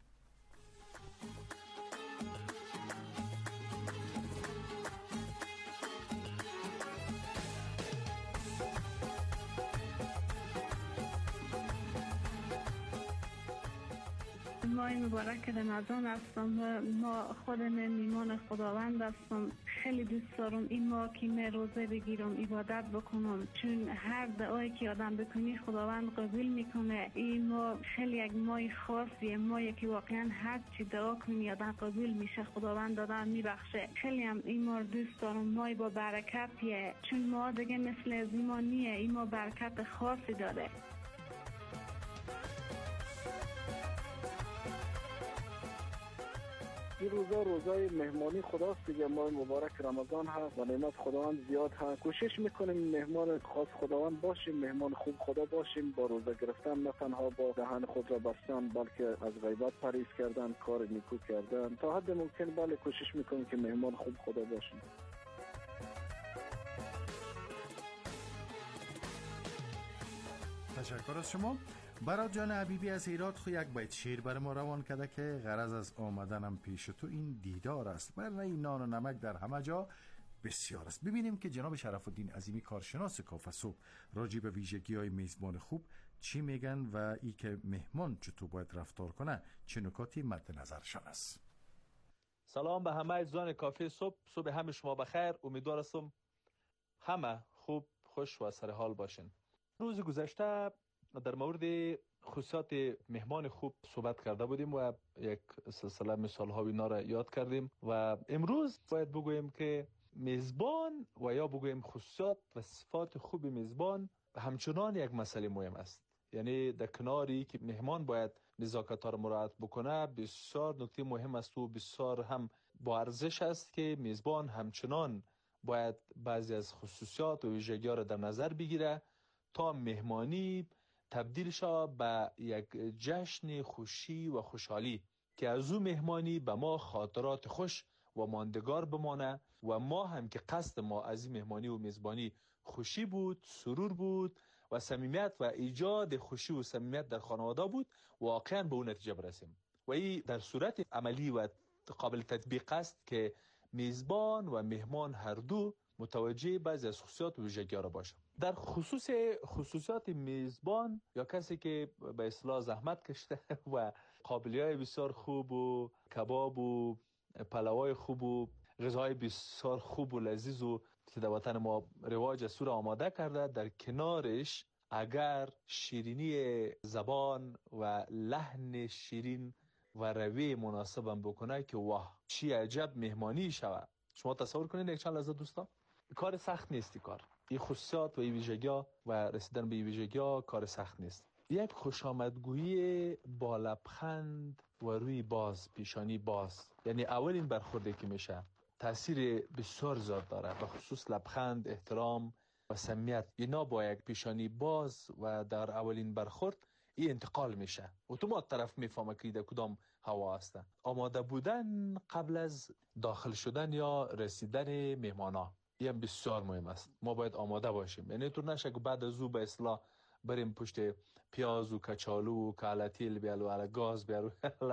ماه مبارک رمضان هستم و ما خودم میمان خداوند هستم. خیلی دوست دارم این ماه که من روزه بگیرم، عبادت بکنم، چون هر دعایی که آدم بکنی خداوند قبول میکنه. این ماه خیلی یک ماه خاصیه، ماهی که واقعا هر چی دعا کنی آدم قبول میشه، خداوند آدم میبخشه. خیلی هم این ماه دوست دارم، ماه با برکتیه، چون ماه دیگه مثل از این ماه نیه. این ماه برکت خاصی داره. این روزا روزای مهمانی خداست دیگه. ماه مبارک رمضان هست و نعمت خداوند زیاد هست. کوشش میکنیم مهمان خاص خداوند باشیم، مهمان خوب خدا باشیم. با روزه گرفتن نه تنها با دهن خود را بستن بلکه از غیبت پرهیز کردن، کار نیکو کردن. تا حد ممکن بله کوشش میکنیم که مهمان خوب خدا باشیم. تشکر از شما. برات جان حبیبی از هرات خو یک بیت شعر بر ما روان کرده که غرض از آمدنم پیش تو این دیدار است، ورنه این نان و نمک در همه جا بسیار است. ببینیم که جناب شرف الدین عظیمی کارشناس کافه صبح راجع به ویژگی های میزبان خوب چی میگن و ای که مهمان چطور باید رفتار کنه چه نکاتی مد نظرشان است. سلام به همه عزیزان کافه صبح. صبح همه شما بخیر. امیدوار هستم همه خوب خوش و سر حال باشین. روز گذشته در مورد خصوصیات مهمان خوب صحبت کرده بودیم و یک سلسله مثال ها اینا را یاد کردیم و امروز باید بگوییم که میزبان و یا بگوییم خصوصیات و صفات خوب میزبان همچنان یک مسئله مهم است. یعنی در کناری که مهمان باید نزاکت ها رو مراعات بکنه، بسیار نکته مهم است و بسیار هم با ارزش است که میزبان همچنان باید بعضی از خصوصیات و ویژگی‌ها را در نظر بگیره تا مهمانی تبدیل شود به یک جشن خوشی و خوشحالی که از اون مهمانی به ما خاطرات خوش و ماندگار بمانه و ما هم که قصد ما از این مهمانی و میزبانی خوشی بود، سرور بود و صمیمیت و ایجاد خوشی و صمیمیت در خانواده بود، واقعا به اون نتیجه برسیم. و این در صورت عملی و قابل تطبیق است که میزبان و مهمان هر دو متوجه بعضی از خصوصیات و ویژگی‌ها را باشه. در خصوص خصوصیات میزبان یا کسی که به اصطلاح زحمت کشته و قابلیت بسیار خوب و کباب و پلوای خوب و غذای بسیار خوب و لذیذ و که در وطن ما رواج است را آماده کرده، در کنارش اگر شیرینی زبان و لحن شیرین و روی مناسبم بکنه که واه چی عجب مهمانی شود. شما تصور کنید یک چند لحظه دوستان، کار سخت نیستی کار این خصوصیات و این ویژگی‌ها و رسیدن به این ویژگی‌ها کار سخت نیست. یک خوشامدگویی با لبخند و روی باز، پیشانی باز، یعنی اولین برخوردی که میشه تاثیر بسیار زیاد داره، به خصوص لبخند، احترام و صمیمیت. اینا با یک پیشانی باز و در اولین برخورد این انتقال میشه. اتومات طرف میفهمه که در کدام هوا هستن. آماده بودن قبل از داخل شدن یا رسیدن مهمانا این هم بسیار مهم است. ما باید آماده باشیم، یعنی تو نشه که بعد از او به اصطلاح بریم پشت پیاز و کچالو و کالا تیل بیالو علا گاز بیارو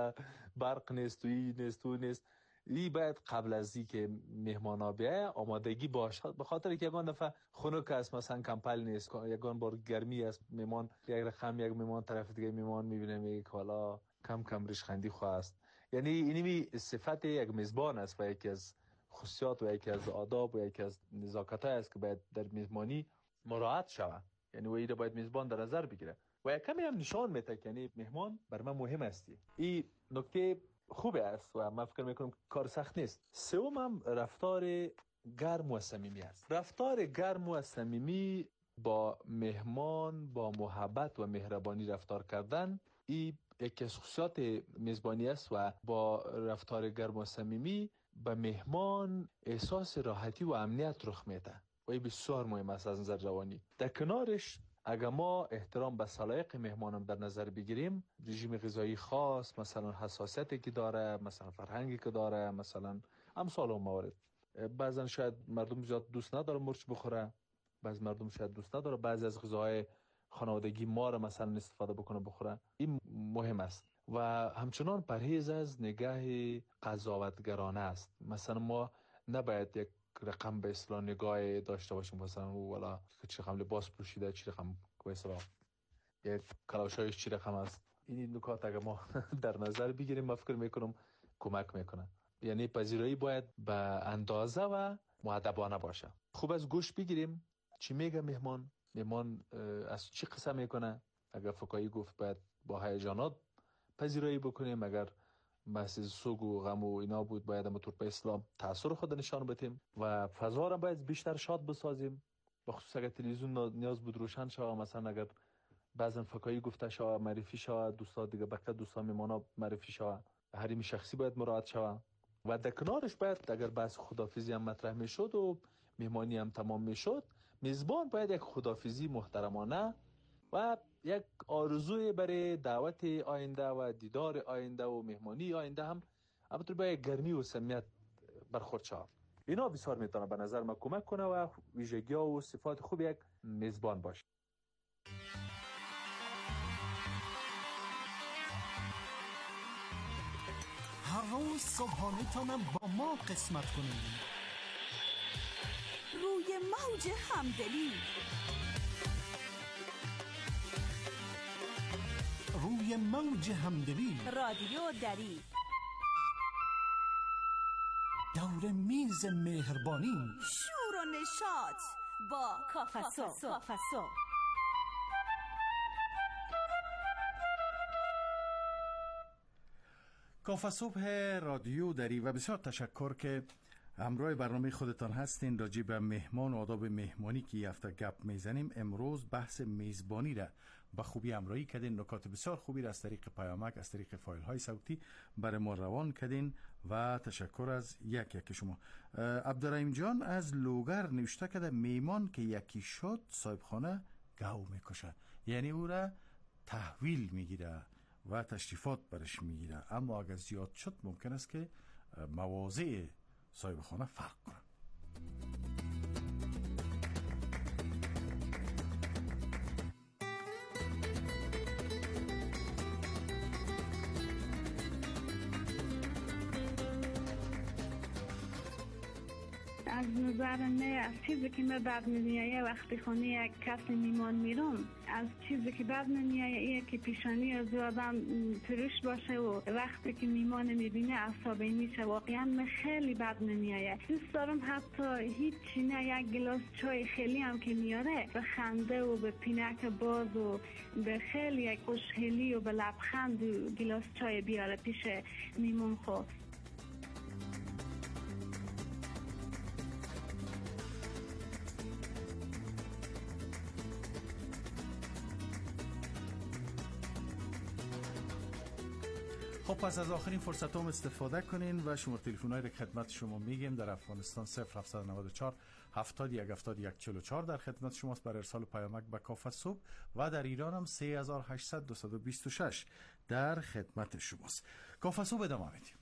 برق نیست و این نیست و نیست. این باید قبل از این که مهمانا بیایه آمادگی باشه، به خاطر که یگان دفعه خنک است، مثلا کمپل نیست، یگان بار گرمی است، مهمان یک رقم یک مهمان طرف دیگه مهمان میبینه میگه که حالا کم کم ریشخندی خواست. یعنی اینمی صفت یک میزبان است و یکی از خصوصیات و یکی از آداب و یکی از نزاکت‌ها است که باید در میزبانی مراعات شود. یعنی ویده باید میزبان در نظر بگیره و یک کمی هم نشان میده که یعنی مهمان بر من مهم استی. این نکته خوبه است و من فکر میکنم کار سخت نیست. سوم هم رفتار گرم و صمیمی است. رفتار گرم و صمیمی با مهمان با محبت و مهربانی رفتار کردن این یکی از خصوصیات میزبانی است و با رفتار گرم و صمیمی به مهمان احساس راحتی و امنیت رخ میده و این بسیار مهم است از نظر روانی. در کنارش اگر ما احترام به سلایق مهمانم در نظر بگیریم، رژیم غذایی خاص، مثلا حساسیتی که داره، مثلا فرهنگی که داره، مثلا امثال اون موارد، بعضا شاید مردم زیاد دوست نداره مرچ بخوره، بعض مردم شاید دوست نداره بعضی از غذاهای خانوادگی ما رو مثلا استفاده بکنه بخوره. این مهم است و همچنان پرهیز از نگاه قضاوتگرانه است. مثلا ما نباید یک رقم به اصطلاح نگاه داشته باشیم، مثلا او والا چه رقم لباس پوشیده، چه رقم به اصطلاح یک کلاشایش چه رقم است. این نکات اگه ما در نظر بگیریم من فکر میکنم کمک میکنه. یعنی پذیرایی باید به اندازه و مؤدبانه باشه. خوب از گوش بگیریم چی میگه مهمان، مهمان از چی قصه میکنه. اگر فکایی گفت باید با هیجانات پذیرایی بکنیم، اگر بحث سوگ و غم و اینا بود باید هم طور به اسلام تأثیر خود نشان بدیم و فضا را باید بیشتر شاد بسازیم. بخصوص اگر تلویزیون نیاز بود روشن شود، مثلا اگر بعضن فکایی گفته شود معرفی شود، دوستا دیگه بقیه دوستا میمانا معرفی شود، حریم شخصی باید مراعات شود و در کنارش باید اگر بحث خدافیزی هم مطرح میشد و مهمانی هم تمام میشد، میزبان باید یک خدافیزی محترمانه و یک آرزوی برای دعوت آینده و دیدار آینده و مهمانی آینده هم البته با یک گرمی و صمیمیت برخورد شود. اینا بسیار میتونه به نظر من کمک کنه و ویژگی‌ها و صفات خوب یک میزبان باشه. هر روز صبحانه تانم با ما قسمت کنید. روی موج همدلی، روی موج همدلی، رادیو دری، دور میز مهربانی، شور و نشاط با کافسو. کافسو کافه صبح رادیو دری و بسیار تشکر که همراه برنامه خودتان هستین. راجع به مهمان و آداب مهمانی که یه هفته گپ میزنیم، امروز بحث میزبانی را به خوبی همراهی کردین، نکات بسیار خوبی را از طریق پیامک، از طریق فایل های صوتی برای ما روان کردین و تشکر از یک یک شما. عبدالرحیم جان از لوگر نوشته کرده میمان که یکی شد صاحب خانه گاو میکشه، یعنی او را تحویل میگیره و تشریفات برش میگیره، اما اگر زیاد شد ممکن است که مواضع صاحب خانه فرق کنه. از نظر نه از چیزی که من بعد نمیایه وقتی خونه یک کسی میمان میرم، از چیزی که بعد نمیایه ایه که پیشانی از آدم ترش باشه و وقتی که میمان میبینه عصبی میشه. واقعا من خیلی بعد نمیایه. دوست دارم حتی هیچی نه، یک گلاس چای خیلی هم که میاره به خنده و به پینک باز و به خیلی یک خوشحالی و به لبخند و گلاس چای بیاره پیش میمان خود. خب پس از آخرین فرصت هم استفاده کنین و شماره تلفن های خدمت شما میگیم. در افغانستان صفر هفت نه چهار هفتاد یک هفتاد یک چهل و چهار در خدمت شماست برای ارسال پیامک به کافه صبح و در ایران هم سه هزار و هشتصد دویست و بیست و شش در خدمت شماست. کافه صبح ادامه میدیم.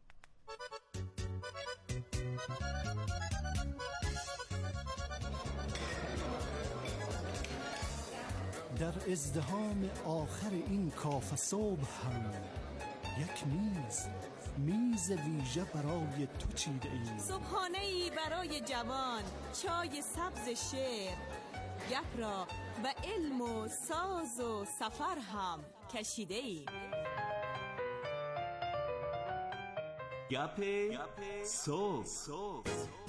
در ازدحام آخر این کافه صبح هم یک میز میز ویژه برای تو چیده ایم. صبحانه ای برای جوان، چای سبز شعر، گپ را به علم و ساز و سفر هم کشیده ایم. گپ صبح.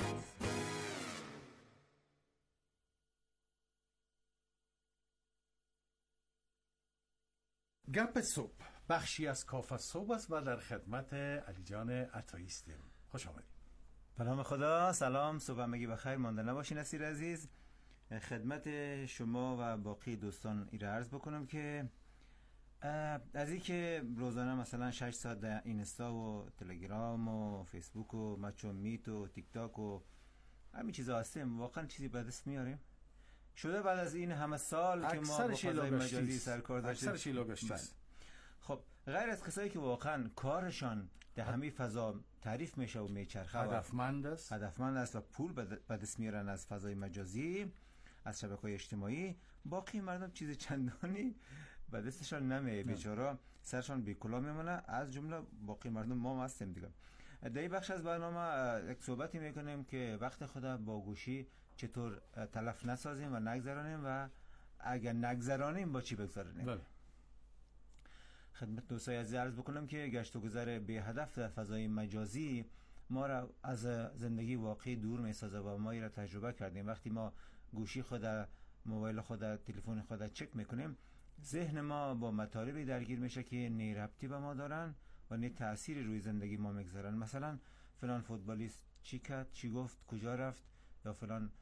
گپ صبح بخشی از کافه صبح است و در خدمت علی جان عطایی هستیم. خوش آمدید. به نام خدا. سلام، صبح همگی بخیر، مانده نباشین اسیر عزیز. خدمت شما و باقی دوستان ایره عرض بکنم که از این که روزانه مثلا شش ساعت در اینستا و تلگرام و فیسبوک و مچو میت و تیک تاک و همین چیزا هستیم، واقعا چیزی به دست میاریم شده بعد از این همه سال که ما با فضای مجازی سرکار داشتیم. اکثر شیلاگشتیست. خب غیر از کسایی که واقعا کارشان در همین فضا تعریف میشه و میچرخه، هدفمند است هدفمند است و پول به دست میارن از فضای مجازی، از شبکه‌های اجتماعی، باقی مردم چیز چندانی به دستشان نمیه، بیچاره سرشان بیکلا میمونه، از جمله باقی مردم ما هستیم دیگه. در این بخش از برنامه یک صحبتی میکنیم که وقت خدا با گوشی چطور تلف نسازیم و نگذرانیم و اگر نگذرانیم با چی بگذرانیم. بله. خدمت دوستای عزیز عرض بکنم که گشت و گذر بی هدف در فضای مجازی ما را از زندگی واقعی دور میسازه و ما این را تجربه کردیم. وقتی ما گوشی خود، موبایل خود، تلفن خود چک میکنیم، ذهن ما با مطالبی درگیر میشه که نی ربطی به ما دارن و نی تأثیری روی زندگی ما میگذارن. مثلا فلان فوتبالیست چی کرد، چی گفت، کجا رفت، یا فلان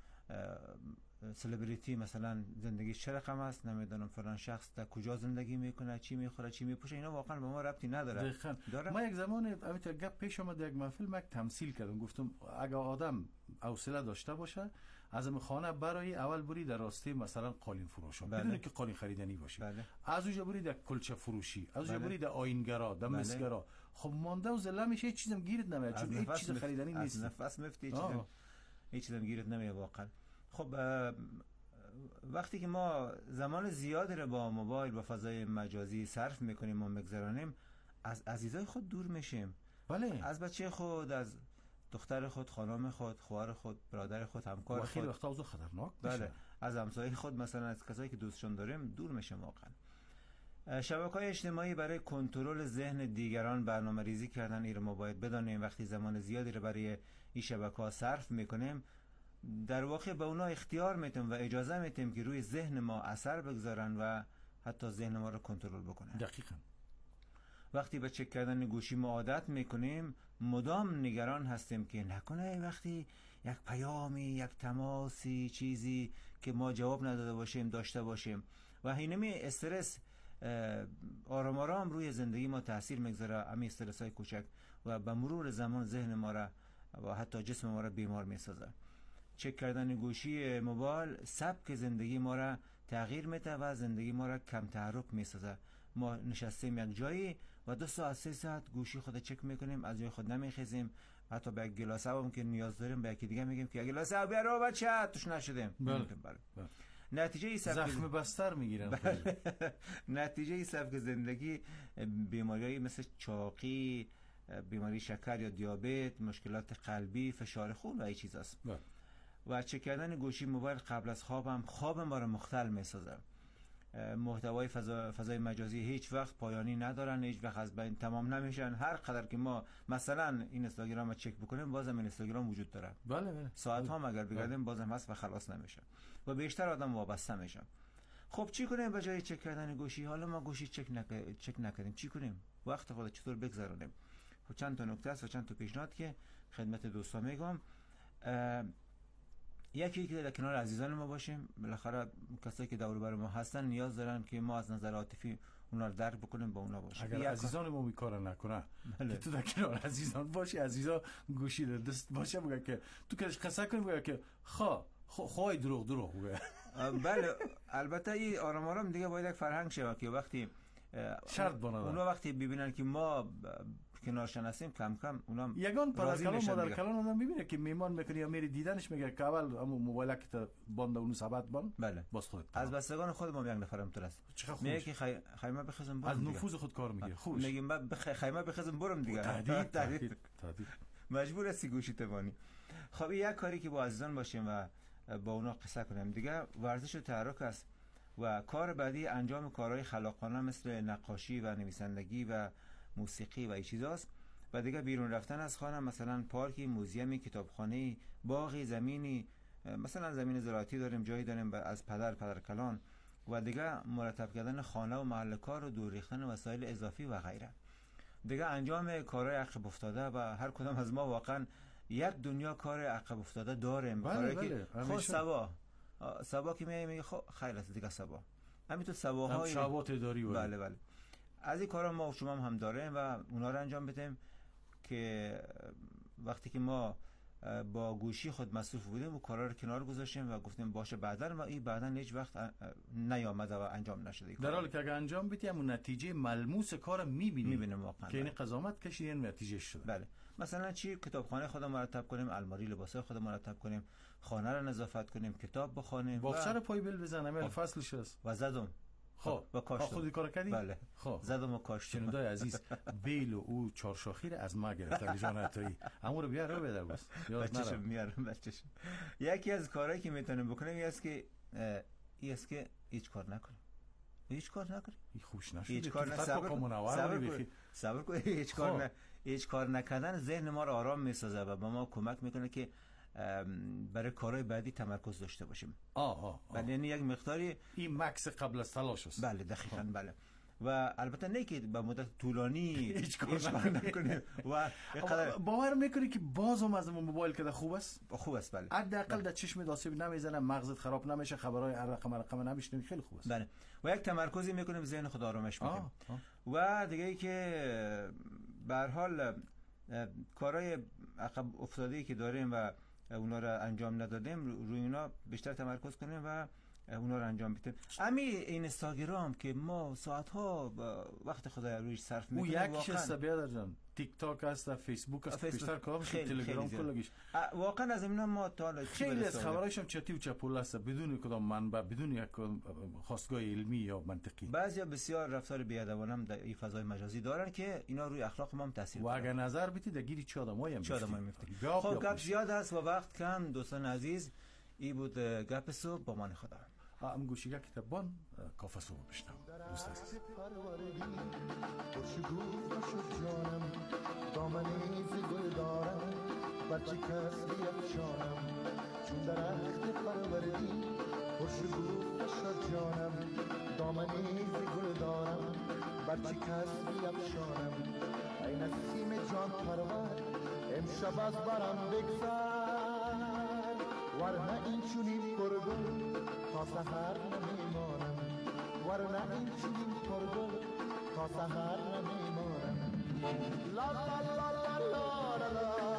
سلبریتی مثلا زندگیش چه رقم است، نمیدونم فلان شخص در کجا زندگی میکنه، چی میخوره، چی میپوشه، اینا واقعا به ما ربطی نداره. داره. ما یک زمان البته گپ پیش اومد، یک محفل یک تمثیل کردم، گفتم اگه آدم حوصله داشته باشه از این خانه برای اول بری در راسته مثلا قالین فروش، بله. بدون که قالین خریدنی باشه، بله. از اونجا بری در کلچه فروشی، از اونجا بله. بری در آینگرا، در بله. مسگرا، خب مانده و زله میشه، هیچ چیزم گیرت نمیاد چون هیچ چیز خریدنی نیست، از نفس مفتی هیچ چیزم گیرت نمیاد واقعا. خب وقتی که ما زمان زیادی رو با موبایل و فضای مجازی صرف میکنیم و مگذرانیم، از عزیزای خود دور میشیم. بله. از بچه خود، از دختر خود، خانم خود، خواهر خود، برادر خود، همکار خود، خیلی وقتا اوضاع خطرناک میشه. بله. از همسایه خود، مثلا از کسایی که دوستشون داریم دور میشیم واقعا. شبکه‌های اجتماعی برای کنترل ذهن دیگران برنامه ریزی کردن. این رو ما باید بدانیم وقتی زمان زیادی رو برای این شبکه‌ها صرف میکنیم، در واقع به اونا اختیار میتیم و اجازه میتیم که روی ذهن ما اثر بگذارن و حتی ذهن ما رو کنترل بکنن. دقیقاً. وقتی به چک کردن گوشی ما عادت میکنیم، مدام نگران هستیم که نکنه وقتی یک پیامی، یک تماسی، چیزی که ما جواب نداده باشیم داشته باشیم و اینمی استرس آرام آرام روی زندگی ما تاثیر میگذاره. امی استرس های کوچک و به مرور زمان ذهن ما را و حتی جسم ما را بیمار میسازه. چک کردن گوشی موبایل سبک زندگی ما را تغییر میده و زندگی ما را کم تحرک میسازه. ما نشستیم یک جایی و دو ساعت سه ساعت گوشی خود چک میکنیم، از جای خود نمیخیزیم، حتی به یک گلاس آب که نیاز داریم به یکی دیگه میگیم که یک گلاس آب بیار بچه توش نشدیم. بله. بله. نتیجه ای سبک زخم بستر میگیرن. بله. نتیجه ای سبک زندگی بیماریایی مثل چاقی، بیماری شکر یا دیابت، مشکلات قلبی، فشار خون و این چیزاست. بله. و چک کردن گوشی موبایل قبل از خواب هم خواب ما را مختل میسازه. محتوای فضا، فضای مجازی هیچ وقت پایانی ندارن، هیچ وقت از بین تمام نمیشن. هر قدر که ما مثلا این اینستاگرام رو چک بکنیم بازم این اینستاگرام وجود داره. بله بله. ساعت ها اگر بگردیم بازم هست و خلاص نمیشه و بیشتر آدم وابسته میشه. خب چی کنیم به جای چک کردن گوشی؟ حالا ما گوشی چک نک... چک نکردیم چی کنیم؟ وقت خود چطور بگذرونیم؟ خب چند تا نکته است و چند تا پیشنهاد که خدمت دوستان میگم. یکی که در کنار عزیزان ما باشیم. بالاخره کسایی که دور و بر ما هستن نیاز دارن که ما از نظر عاطفی اونا رو درک بکنیم، با اونا باشیم. اگر عزیزان ما میکارن نکنه که تو در کنار عزیزان باشی، عزیزا گوشی در دست باشه بگه که تو که قصه کنی بگه که خا خوای دروغ دروغ بگه. بله البته این آرام آرام دیگه باید یک فرهنگ شه که وقتی شرط بنابر اونا وقتی ببینن که ما کنارشان هستیم کم کم اونا یگان پدر کلان مادر کلان آدم میبینه که میمان میکنه یا میری دیدنش میگه که اول همون موبایل که باند اونو ثبت بان. بله باز خودت از بستگان خود ما یک نفرم تو است. میگه که خی... خیمه بخزم برم از نفوذ خود کار میگه. خوش میگم بخ... خیمه بخزم برم دیگه. تهدید تهدید تهدید مجبور هستی گوشی توانی. خب یک کاری که با عزیزان باشیم و با اونا قصه کنیم دیگه ورزش و تحرک است. و کار بعدی انجام کارهای خلاقانه مثل نقاشی و نویسندگی و موسیقی و این چیزاست. و دیگه بیرون رفتن از خانه، مثلا پارکی، موزیمی، کتابخانه، باغی، زمینی، مثلا زمین زراعتی داریم، جایی داریم از پدر پدر کلان. و دیگه مرتب کردن خانه و محل کار و دور ریختن وسایل اضافی و غیره. دیگه انجام کارهای عقب افتاده و هر کدام از ما واقعا یک دنیا کار عقب افتاده داریم. بله کاری بله. که خود سبا سبا که میگه میگه خب خیلی است دیگه سبا همینطور سباهای شبات اداری. بله بله. از این کارا ما شما هم داریم و اونا رو انجام بدیم که وقتی که ما با گوشی خود مصروف بودیم و کارا رو کنار گذاشتیم و گفتیم باشه بعداً و این بعداً هیچ وقت نیامده و انجام نشده. در حالی که اگه انجام بدیم اون نتیجه ملموس کار میبینیم میبینیم واقعا که این قضاوت کشیدن نتیجه شده. بله مثلا چی؟ کتابخانه خود مرتب کنیم، الماری لباسای خود مرتب کنیم، خانه رو نظافت کنیم، کتاب بخونیم، باغچه رو پای بل بزنیم. ال فصلش است و زدم خب و کاشتم. خودی کار کردی؟ بله خب زدم و کاشتم. شنوندای عزیز بیل و او چارشاخی از ما گرفت علی جان عطایی. همون رو بیار رو بده بس. بچه‌شم میارم بچه‌شم. یکی از کارهایی که میتونیم بکنیم این است که این است که هیچ کار نکنیم. هیچ کار نکنیم. این خوش نشد. هیچ کار نکنیم. صبر کن. صبر کن. هیچ کار نه. هیچ کار نکردن ذهن ما رو آرام میسازه و به ما کمک میکنه که برای کارهای بعدی تمرکز داشته باشیم. آه آه. بله یعنی یک مقداری این مکس قبل از تلاش است. بله دقیقاً بله. و البته نه که به مدت طولانی هیچ کار نکنه و باور میکنی که بازم از موبایل که خوب است؟ خوب است بله. حداقل در چشم آسیب نمیزنه، مغزت خراب نمیشه، خبرهای رقم رقم نمیشنوی، خیلی خوب است. بله و یک تمرکزی میکنیم ذهن خود آرامش میکنیم. و دیگه ای که به هر حال کارهای عقب افتاده‌ای که داریم و اونا رو انجام ندادیم روی اونا بیشتر تمرکز کنیم و اونا رو انجام بدیم. امی اینستاگرام که ما ساعت ها وقت خود رویش صرف میکنیم او یکیش است بیادر جان، تیک تاک است، فیسبوک است، بیشتر کار میشه، تلگرام کلگیش. واقعا از اینا ما تا خیلی از خبرایشم چتی و چپول است بدون کدام منبع، بدون یک خواستگاه علمی یا منطقی. بعضیا بسیار رفتار بی‌ادبانه هم در این فضای مجازی دارن که اینا روی اخلاق ما هم تاثیر میذاره. و اگر نظر بدید گیری چه آدمایی هم میفته. خب گپ زیاد است و وقت کم. دوستان عزیز این بود گپ صبح با من خدا. ام گوشیگه کتابان کافه صبح بشنم. دوست عزیز خوشگو شد جانم دامنی ز گل دارم بچه کس بیفشانم چون درخت پروردی خوشگو شد جانم دامنی ز گل دارم بچه کس بیفشانم ای نسیم جان پرور امشب از برم بگذر ورنه این چونین پرگل تا سحر نمیمانم ورنه این چنین پرگل تا سهر نمیمانم. لا لا لا لا لا لا